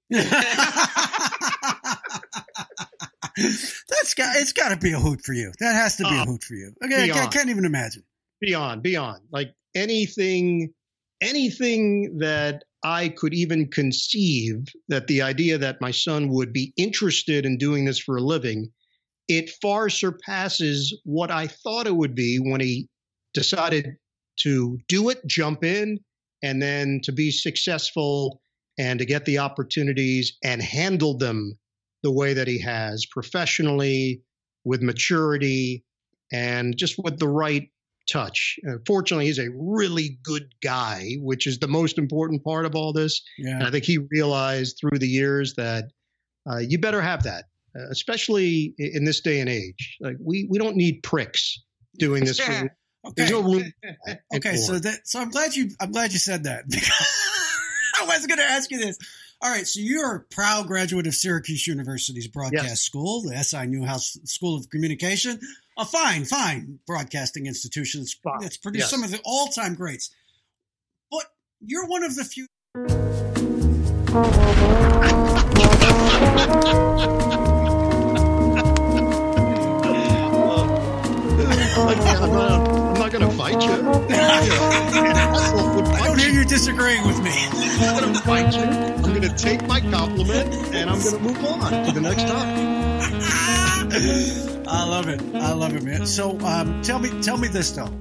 It's got to be a hoot for you. That has to be a hoot for you. Okay, I can't even imagine. Beyond. Like anything that I could even conceive, that the idea that my son would be interested in doing this for a living, it far surpasses what I thought it would be when he decided to do it, jump in, and then to be successful and to get the opportunities and handle them the way that he has, professionally, with maturity, and just with the right touch. Fortunately, he's a really good guy, which is the most important part of all this. Yeah. And I think he realized through the years that you better have that, especially in this day and age. Like we don't need pricks doing this. Okay. There's no room. Okay, so I'm glad you said that. I was going to ask you this. All right, so you're a proud graduate of Syracuse University's broadcast school, the SI Newhouse School of Communication, a fine broadcasting institution that's produced some of the all-time greats. But you're one of the few. I'm not going to fight you. I don't hear you disagreeing with me. I'm not going to fight you. I'm going to take my compliment and I'm going to move on to the next topic. I love it, man. So tell me this though.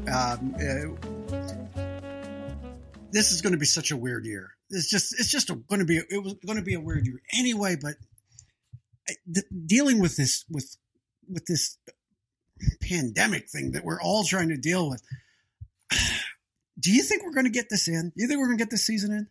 This is going to be such a weird year. It was going to be a weird year anyway. But dealing with this pandemic thing that we're all trying to deal with. Do you think we're going to get this in? Do you think we're going to get this season in?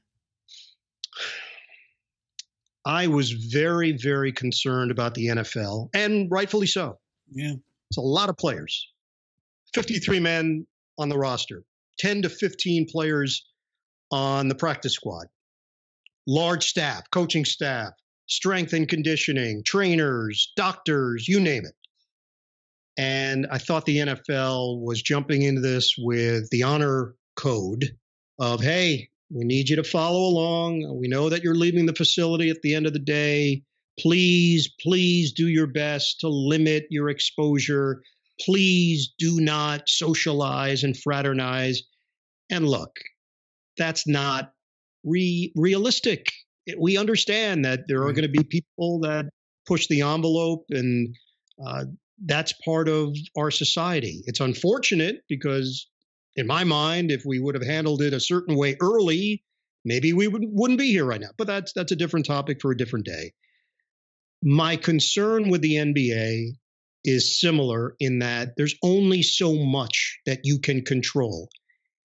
I was very, very concerned about the NFL, and rightfully so. Yeah. It's a lot of players. 53 men on the roster, 10 to 15 players on the practice squad, large staff, coaching staff, strength and conditioning, trainers, doctors, you name it. And I thought the NFL was jumping into this with the honor code of, hey, we need you to follow along. We know that you're leaving the facility at the end of the day. Please do your best to limit your exposure. Please do not socialize and fraternize. And look, that's not realistic. We understand that there are going to be people that push the envelope, and that's part of our society. It's unfortunate because, in my mind, if we would have handled it a certain way early, maybe we wouldn't be here right now. But that's a different topic for a different day. My concern with the NBA is similar in that there's only so much that you can control.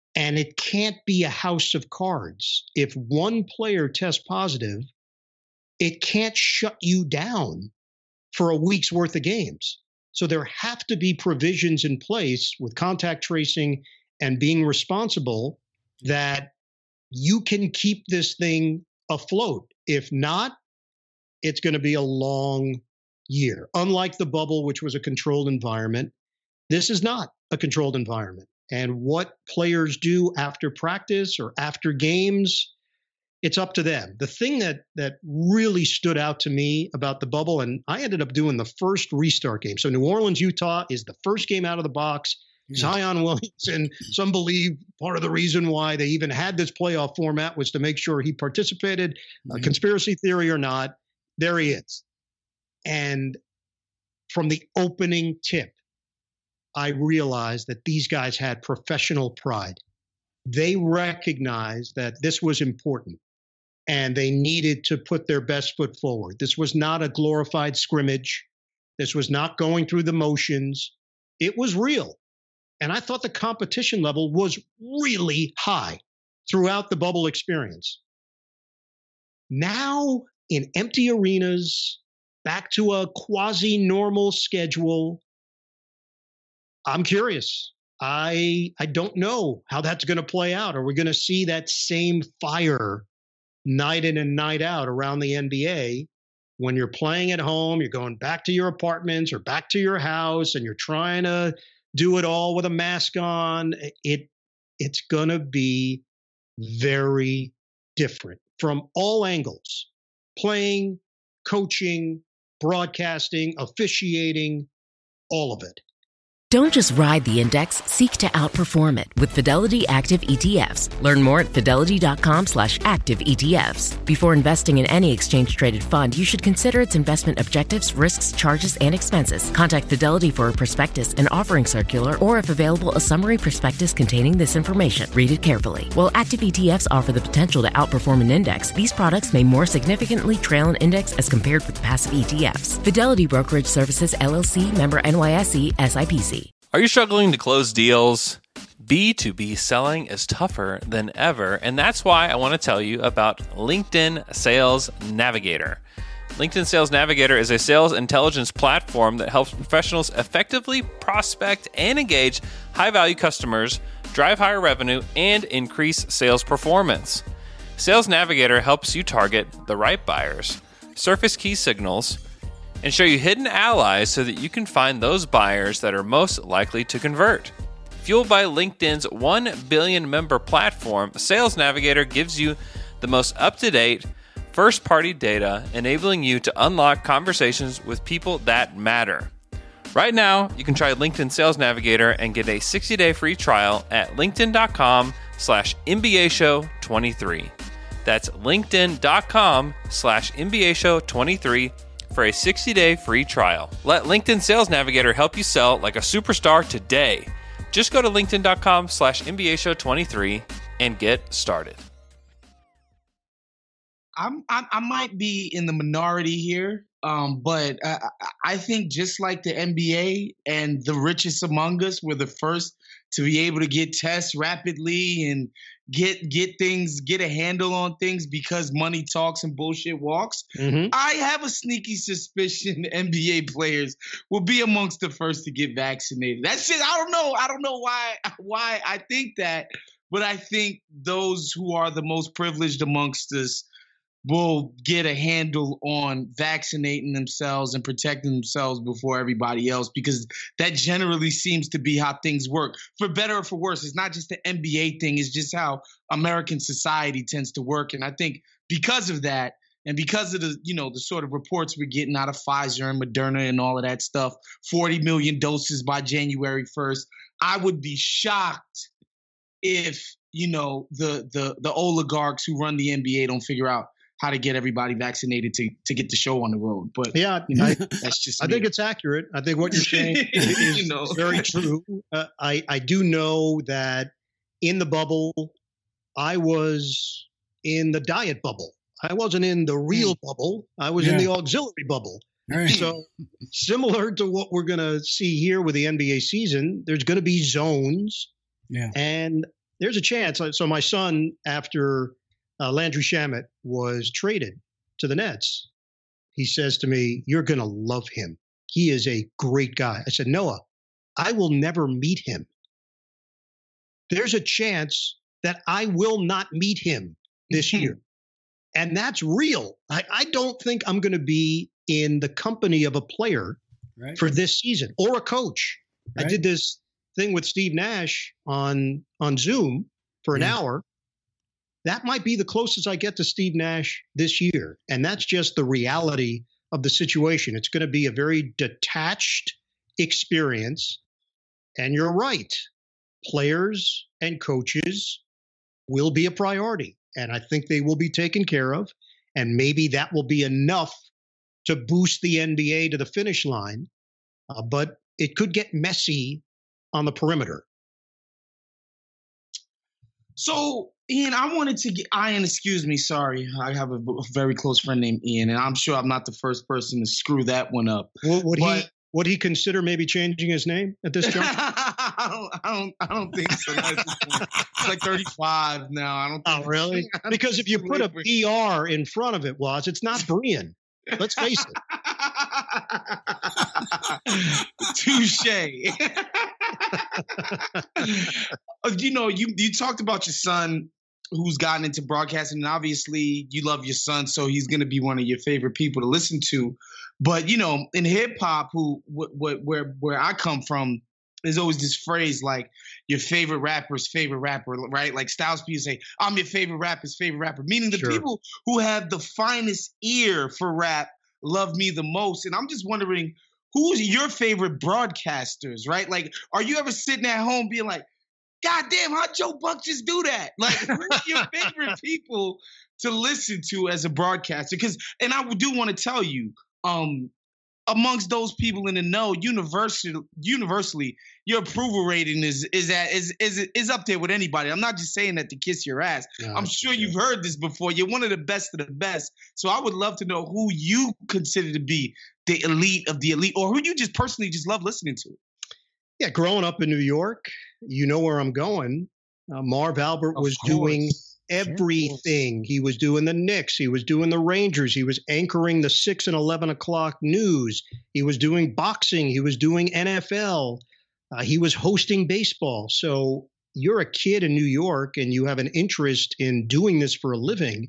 And it can't be a house of cards. If one player tests positive, it can't shut you down for a week's worth of games. So there have to be provisions in place with contact tracing and being responsible that you can keep this thing afloat. If not, it's going to be a long year. Unlike the bubble, which was a controlled environment, this is not a controlled environment. And what players do after practice or after games, it's up to them. The thing that really stood out to me about the bubble, and I ended up doing the first restart game. So New Orleans, Utah is the first game out of the box. Zion Williamson, some believe part of the reason why they even had this playoff format was to make sure he participated, conspiracy theory or not, there he is. And from the opening tip, I realized that these guys had professional pride. They recognized that this was important and they needed to put their best foot forward. This was not a glorified scrimmage. This was not going through the motions. It was real. And I thought the competition level was really high throughout the bubble experience. Now, in empty arenas, back to a quasi-normal schedule, I'm curious. I don't know how that's going to play out. Are we going to see that same fire night in and night out around the NBA when you're playing at home, you're going back to your apartments or back to your house and you're trying to do it all with a mask on? It's going to be very different from all angles. Playing, coaching, broadcasting, officiating, all of it. Don't just ride the index, seek to outperform it with Fidelity Active ETFs. Learn more at fidelity.com/active ETFs. Before investing in any exchange-traded fund, you should consider its investment objectives, risks, charges, and expenses. Contact Fidelity for a prospectus, an offering circular, or if available, a summary prospectus containing this information. Read it carefully. While active ETFs offer the potential to outperform an index, these products may more significantly trail an index as compared with passive ETFs. Fidelity Brokerage Services, LLC, member NYSE, SIPC. Are you struggling to close deals? B2B selling is tougher than ever, and that's why I want to tell you about LinkedIn Sales Navigator. LinkedIn Sales Navigator is a sales intelligence platform that helps professionals effectively prospect and engage high-value customers, drive higher revenue, and increase sales performance. Sales Navigator helps you target the right buyers, surface key signals, and show you hidden allies so that you can find those buyers that are most likely to convert. Fueled by LinkedIn's 1 billion member platform, Sales Navigator gives you the most up-to-date, first-party data, enabling you to unlock conversations with people that matter. Right now, you can try LinkedIn Sales Navigator and get a 60-day free trial at linkedin.com/MBAshow23. That's linkedin.com/MBAshow23 for a 60-day free trial. Let LinkedIn Sales Navigator help you sell like a superstar today. Just go to linkedin.com/MBAshow23 and get started. I might be in the minority here, but I think just like the NBA and the richest among us were the first to be able to get tests rapidly and get a handle on things because money talks and bullshit walks. Mm-hmm. I have a sneaky suspicion NBA players will be amongst the first to get vaccinated. That's just, I don't know why I think that, but I think those who are the most privileged amongst us will get a handle on vaccinating themselves and protecting themselves before everybody else, because that generally seems to be how things work, for better or for worse. It's not just the NBA thing. It's just how American society tends to work. And I think because of that, and because of the, the sort of reports we're getting out of Pfizer and Moderna and all of that stuff, 40 million doses by January 1st, I would be shocked if, the oligarchs who run the NBA don't figure out how to get everybody vaccinated to get the show on the road. But yeah, that's just I think it's accurate. I think what you're saying is very true. I do know that in the bubble, I was in the diet bubble. I wasn't in the real bubble. I was in the auxiliary bubble. Right. So similar to what we're going to see here with the NBA season, there's going to be zones. Yeah. And there's a chance. So my son, after Landry Shamet was traded to the Nets, he says to me, "You're going to love him. He is a great guy." I said, "Noah, I will never meet him. There's a chance that I will not meet him this year." And that's real. I don't think I'm going to be in the company of a player for this season or a coach. I did this thing with Steve Nash on Zoom for an hour. That might be the closest I get to Steve Nash this year. And that's just the reality of the situation. It's going to be a very detached experience. And you're right. Players and coaches will be a priority. And I think they will be taken care of. And maybe that will be enough to boost the NBA to the finish line. But it could get messy on the perimeter. So, Ian, I wanted to get Ian, excuse me, sorry. I have a very close friend named Ian, and I'm sure I'm not the first person to screw that one up. Would he consider maybe changing his name at this juncture? I don't think so. It's like 35 now. I don't think. Oh, really? Because if you put a BR in front of it, it's not Brian. Let's face it. Touche. You talked about your son who's gotten into broadcasting, and obviously you love your son, so he's going to be one of your favorite people to listen to. But in hip hop, where I come from, there's always this phrase like your favorite rapper's favorite rapper, right? Like Styles P say, "I'm your favorite rapper's favorite rapper," meaning the people who have the finest ear for rap love me the most. And I'm just wondering, who's your favorite broadcasters, right? Like, are you ever sitting at home being like, "God damn, how'd Joe Buck just do that?" Like, who are your favorite people to listen to as a broadcaster? And I do want to tell you, amongst those people in the know, universally, your approval rating is up there with anybody. I'm not just saying that to kiss your ass. No, I'm sure you've heard this before. You're one of the best of the best. So I would love to know who you consider to be the elite of the elite, or who you just personally just love listening to. Yeah, growing up in New York, you know where I'm going. Marv Albert was doing everything. He was doing the Knicks. He was doing the Rangers. He was anchoring the 6 and 11 o'clock news. He was doing boxing. He was doing NFL. He was hosting baseball. So you're a kid in New York and you have an interest in doing this for a living.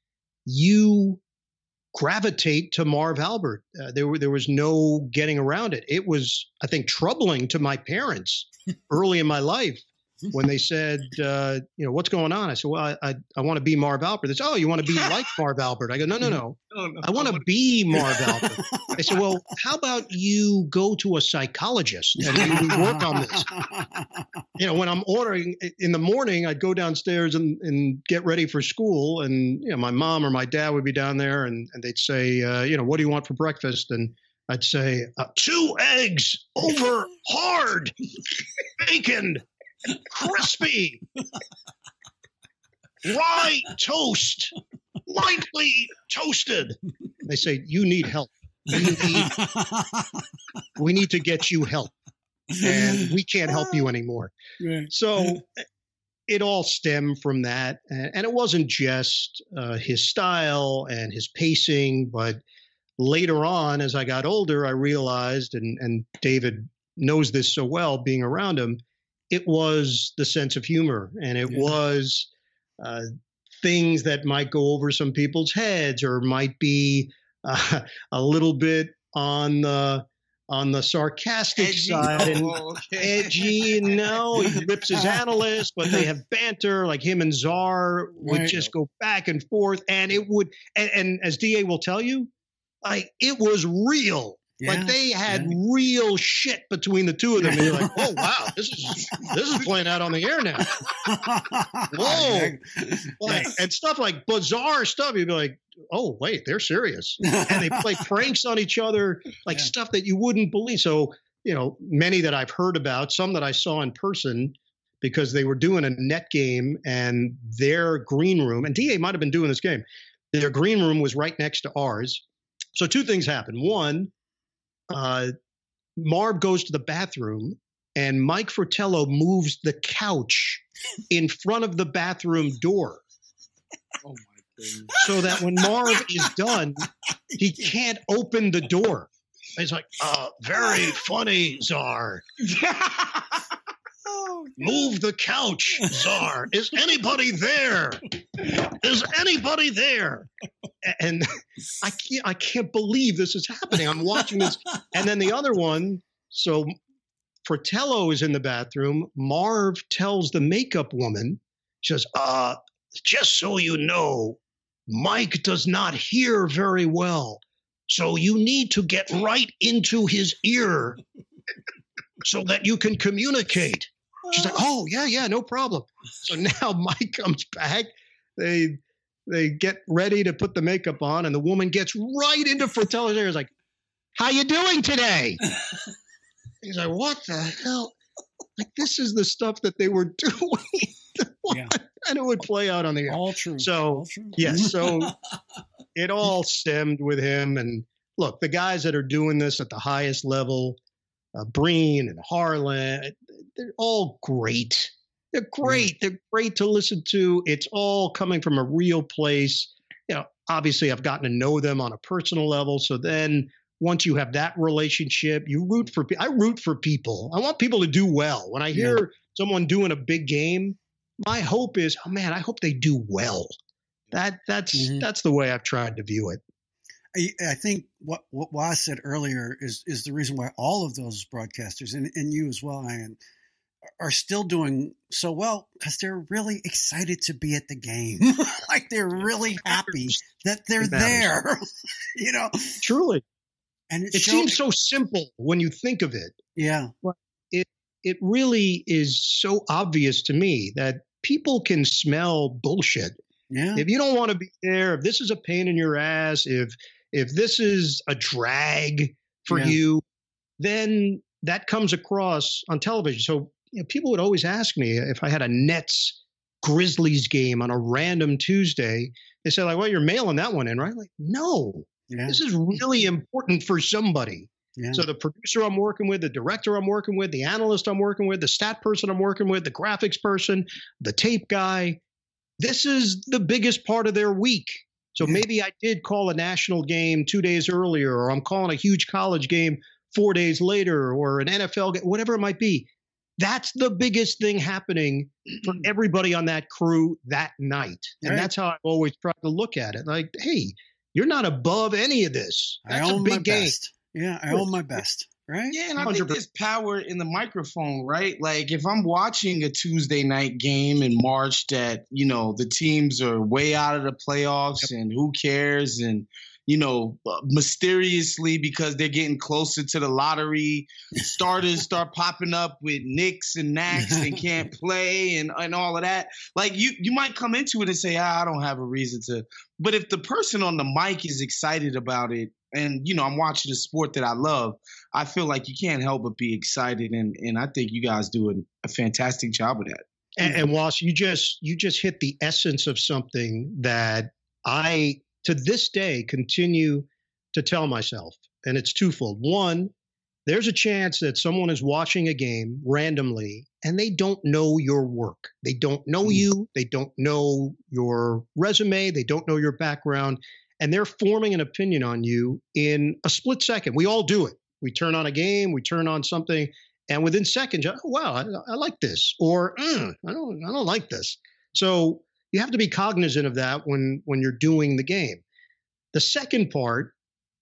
You gravitate to Marv Albert. There was no getting around it. It was, I think, troubling to my parents early in my life when they said, "What's going on?" I said, "Well, I want to be Marv Albert." They said, "Oh, you want to be like Marv Albert?" I go, No. I want to be Marv Albert. They said, "Well, how about you go to a psychologist and we work on this?" When I'm ordering in the morning, I'd go downstairs and get ready for school. And, my mom or my dad would be down there and they'd say, "What do you want for breakfast?" And I'd say, 2 eggs over hard, bacon, crispy, rye toast, lightly toasted. They say, "You need help. We need to get you help. And we can't help you anymore." Right. So it all stemmed from that. And it wasn't just his style and his pacing, but later on, as I got older, I realized, and David knows this so well, being around him, it was the sense of humor, and it was things that might go over some people's heads or might be a little bit on the sarcastic side and edgy. No, he rips his analysts, but they have banter. Like him and Czar would just go back and forth, and it would. And as DA will tell you, it was real. Yeah, like they had real shit between the two of them. And you're like, "Oh wow, this is playing out on the air now." Whoa. And stuff like bizarre stuff. You'd be like, "Oh wait, they're serious." And they play pranks on each other, like stuff that you wouldn't believe. So, many that I've heard about, some that I saw in person because they were doing a net game and their green room, and DA might have been doing this game. Their green room was right next to ours. So 2 things happened. One, Marv goes to the bathroom and Mike Fratello moves the couch in front of the bathroom door. Oh my goodness. So that when Marv is done, he can't open the door. He's like, very funny, Czar. Move the couch, Czar. Is anybody there? Is anybody there? And I can't believe this is happening. I'm watching this. And then the other one, so Fratello is in the bathroom. Marv tells the makeup woman, she says, just so you know, Mike does not hear very well. So you need to get right into his ear so that you can communicate. She's like, oh, yeah, no problem. So now Mike comes back. They get ready to put the makeup on, and the woman gets right into Fratello's ear. He's like, how you doing today? He's like, what the hell? Like, this is the stuff that they were doing. Yeah. And it would play out on the air. All true. So, all true. Yes, so it all stemmed with him. And look, the guys that are doing this at the highest level, Breen and Harlan, they're all great. They're great. They're great to listen to. It's all coming from a real place. You know, obviously I've gotten to know them on a personal level. So then once you have that relationship, you root for I root for people. I want people to do well. When I hear someone doing a big game, my hope is, oh man, I hope they do well. That's the way I've tried to view it. I think what Waz said earlier is the reason why all of those broadcasters and you as well, Ian, are still doing so well, because they're really excited to be at the game. Like they're really happy that they're there. You know, truly. And it seems so simple when you think of it. Yeah. But it really is so obvious to me that people can smell bullshit. Yeah. If you don't want to be there, if this is a pain in your ass, if this is a drag for you, then that comes across on television. So people would always ask me if I had a Nets Grizzlies game on a random Tuesday. They say, like, well, you're mailing that one in, right? Like, no, this is really important for somebody. Yeah. So the producer I'm working with, the director I'm working with, the analyst I'm working with, the stat person I'm working with, the graphics person, the tape guy, this is the biggest part of their week. So maybe I did call a national game 2 days earlier, or I'm calling a huge college game 4 days later, or an NFL game, whatever it might be. That's the biggest thing happening for everybody on that crew that night. And that's how I've always tried to look at it. Like, hey, you're not above any of this. That's a big game. Yeah, I own my best. Right? Yeah, and I think there's power in the microphone, right? Like if I'm watching a Tuesday night game in March that, you know, the teams are way out of the playoffs and who cares, and, you know, mysteriously because they're getting closer to the lottery, starters start popping up with nicks and knacks and can't play and all of that. Like you might come into it and say, I don't have a reason to. But if the person on the mic is excited about it, and, you know, I'm watching a sport that I love, I feel like you can't help but be excited. And I think you guys do a fantastic job of that. And Wass, you just hit the essence of something that I, to this day, continue to tell myself. And it's twofold. One, there's a chance that someone is watching a game randomly and they don't know your work. They don't know you. They don't know your resume. They don't know your background. And they're forming an opinion on you in a split second. We all do it. We turn on a game, we turn on something, and within seconds, oh, wow, I like this, or I don't like this. So you have to be cognizant of that when you're doing the game. The second part,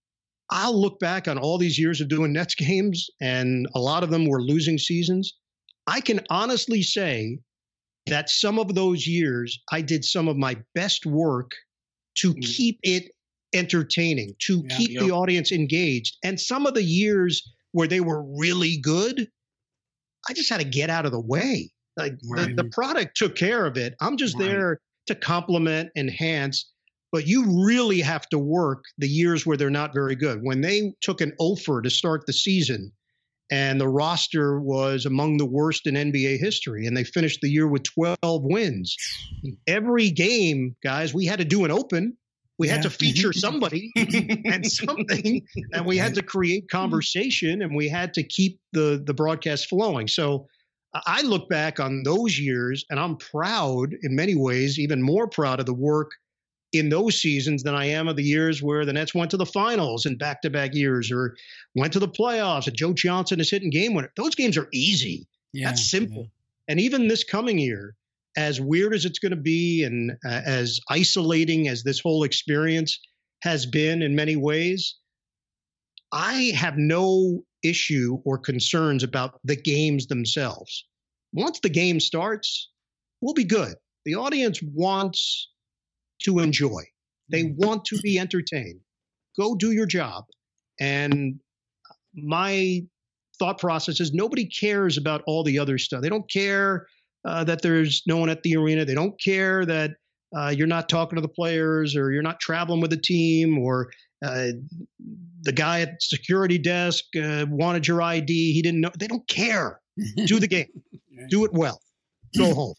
I'll look back on all these years of doing Nets games, and a lot of them were losing seasons. I can honestly say that some of those years, I did some of my best work to keep it entertaining, to keep the audience engaged. And some of the years where they were really good, I just had to get out of the way. Like the product took care of it. I'm just there to complement, enhance, but you really have to work the years where they're not very good. When they took an offer to start the season and the roster was among the worst in NBA history, and they finished the year with 12 wins. Every game, guys, we had to do an open. We had to feature somebody and something, and we had to create conversation, and we had to keep the broadcast flowing. So I look back on those years and I'm proud in many ways, even more proud of the work in those seasons than I am of the years where the Nets went to the finals in back-to-back years or went to the playoffs and Joe Johnson is hitting game winner. Those games are easy. Yeah, that's simple. Yeah. And even this coming year, as weird as it's going to be and as isolating as this whole experience has been in many ways, I have no issue or concerns about the games themselves. Once the game starts, we'll be good. The audience wants to enjoy. They want to be entertained. Go do your job. And my thought process is nobody cares about all the other stuff. They don't care that there's no one at the arena. They don't care that you're not talking to the players or you're not traveling with the team or the guy at security desk wanted your ID. He didn't know. They don't care. Do the game. Do it well. Go home.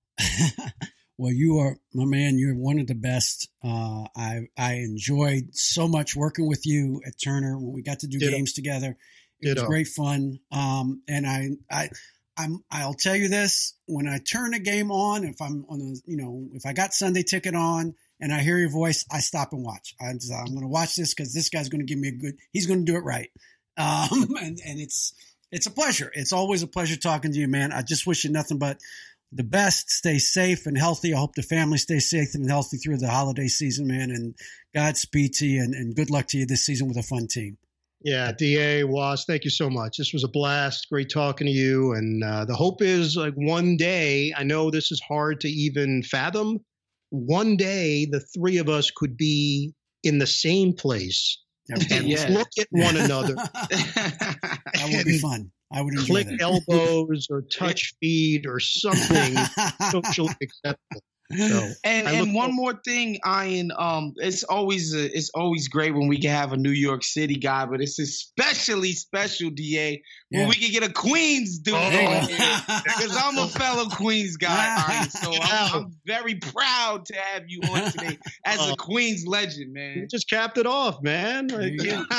Well, you are, my man, you're one of the best. I enjoyed so much working with you at Turner when we got to do games together. It was great fun. And I'll tell you this, when I turn a game on, if I'm on if I got Sunday Ticket on and I hear your voice, I stop and watch. I'm going to watch this because this guy's going to give me he's going to do it right. And it's a pleasure. It's always a pleasure talking to you, man. I just wish you nothing but the best. Stay safe and healthy. I hope the family stays safe and healthy through the holiday season, man. And Godspeed to you and good luck to you this season with a fun team. Yeah, DA, Was, thank you so much. This was a blast. Great talking to you. And the hope is like one day, I know this is hard to even fathom, one day the three of us could be in the same place and look at one another. That would be fun. I would enjoy click elbows or touch feet or something socially acceptable. So, and one more thing, Ian, it's always great when we can have a New York City guy, but it's especially special, DA, when we can get a Queens dude on here, because I'm a fellow Queens guy, Ian, so I'm very proud to have you on today as a Queens legend, man. You just capped it off, man. I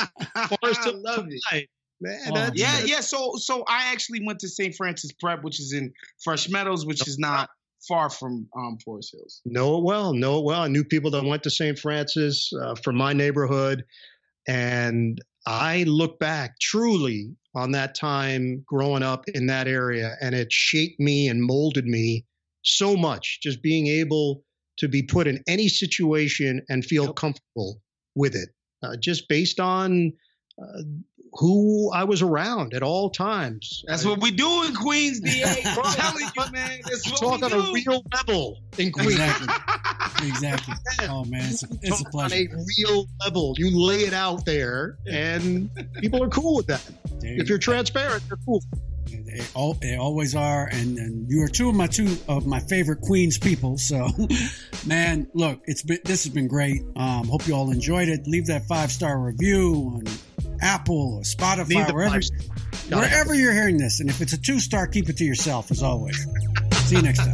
love it. Man, So I actually went to St. Francis Prep, which is in Fresh Meadows, which is not far from Forest Hills. Know it well. I knew people that went to St. Francis from my neighborhood. And I look back truly on that time growing up in that area, and it shaped me and molded me so much, just being able to be put in any situation and feel comfortable with it, just based on who I was around at all times. That's what we do in Queens, DA. I'm telling you, man. That's what we do. On a real level in Queens. Exactly. Oh, man, it's a pleasure. On a real level. You lay it out there, and people are cool with that. If you're transparent, they're cool. They always are, and you are two of my favorite Queens people. So, man, look, this has been great. Hope you all enjoyed it. Leave that 5-star review on Apple or Spotify, wherever you're hearing this. And if it's a 2-star, keep it to yourself, as always. See you next time.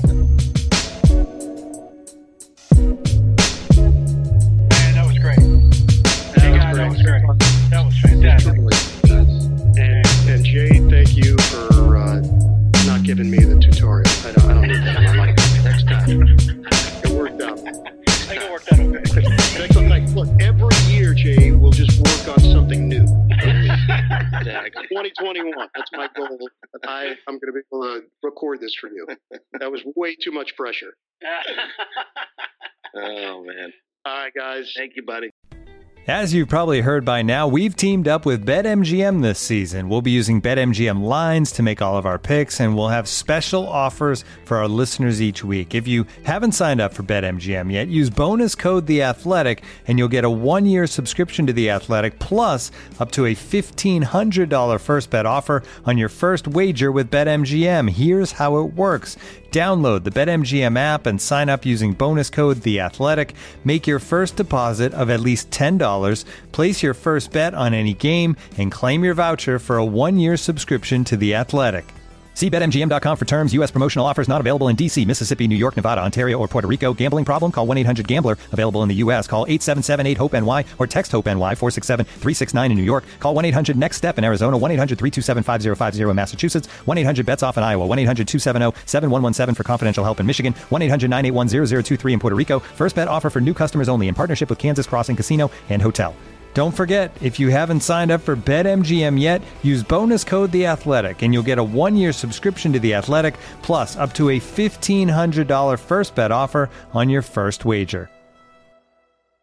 Man, that was great. That was great. That was fantastic. And Jay, thank you for not giving me the tutorial. I don't need that in my life. Next time. It worked out. I think it worked out okay. Look, every year, Jay, we'll just work on something new. 2021, that's my goal. I'm going to be able to record this for you. That was way too much pressure. Oh, man. All right, guys. Thank you, buddy. As you've probably heard by now, we've teamed up with BetMGM this season. We'll be using BetMGM lines to make all of our picks, and we'll have special offers for our listeners each week. If you haven't signed up for BetMGM yet, use bonus code THEATHLETIC, and you'll get a 1-year subscription to The Athletic, plus up to a $1,500 first bet offer on your first wager with BetMGM. Here's how it works. Download the BetMGM app and sign up using bonus code THEATHLETIC. Make your first deposit of at least $10. Place your first bet on any game and claim your voucher for a 1-year subscription to The Athletic. See BetMGM.com for terms. U.S. promotional offers not available in D.C., Mississippi, New York, Nevada, Ontario, or Puerto Rico. Gambling problem? Call 1-800-GAMBLER. Available in the U.S. Call 877-8-HOPE-NY or text HOPE-NY 467-369 in New York. Call 1-800-NEXT-STEP in Arizona. 1-800-327-5050 in Massachusetts. 1-800-BETS-OFF in Iowa. 1-800-270-7117 for confidential help in Michigan. 1-800-981-0023 in Puerto Rico. First bet offer for new customers only in partnership with Kansas Crossing Casino and Hotel. Don't forget, if you haven't signed up for BetMGM yet, use bonus code The Athletic, and you'll get a 1-year subscription to The Athletic, plus up to a $1,500 first bet offer on your first wager.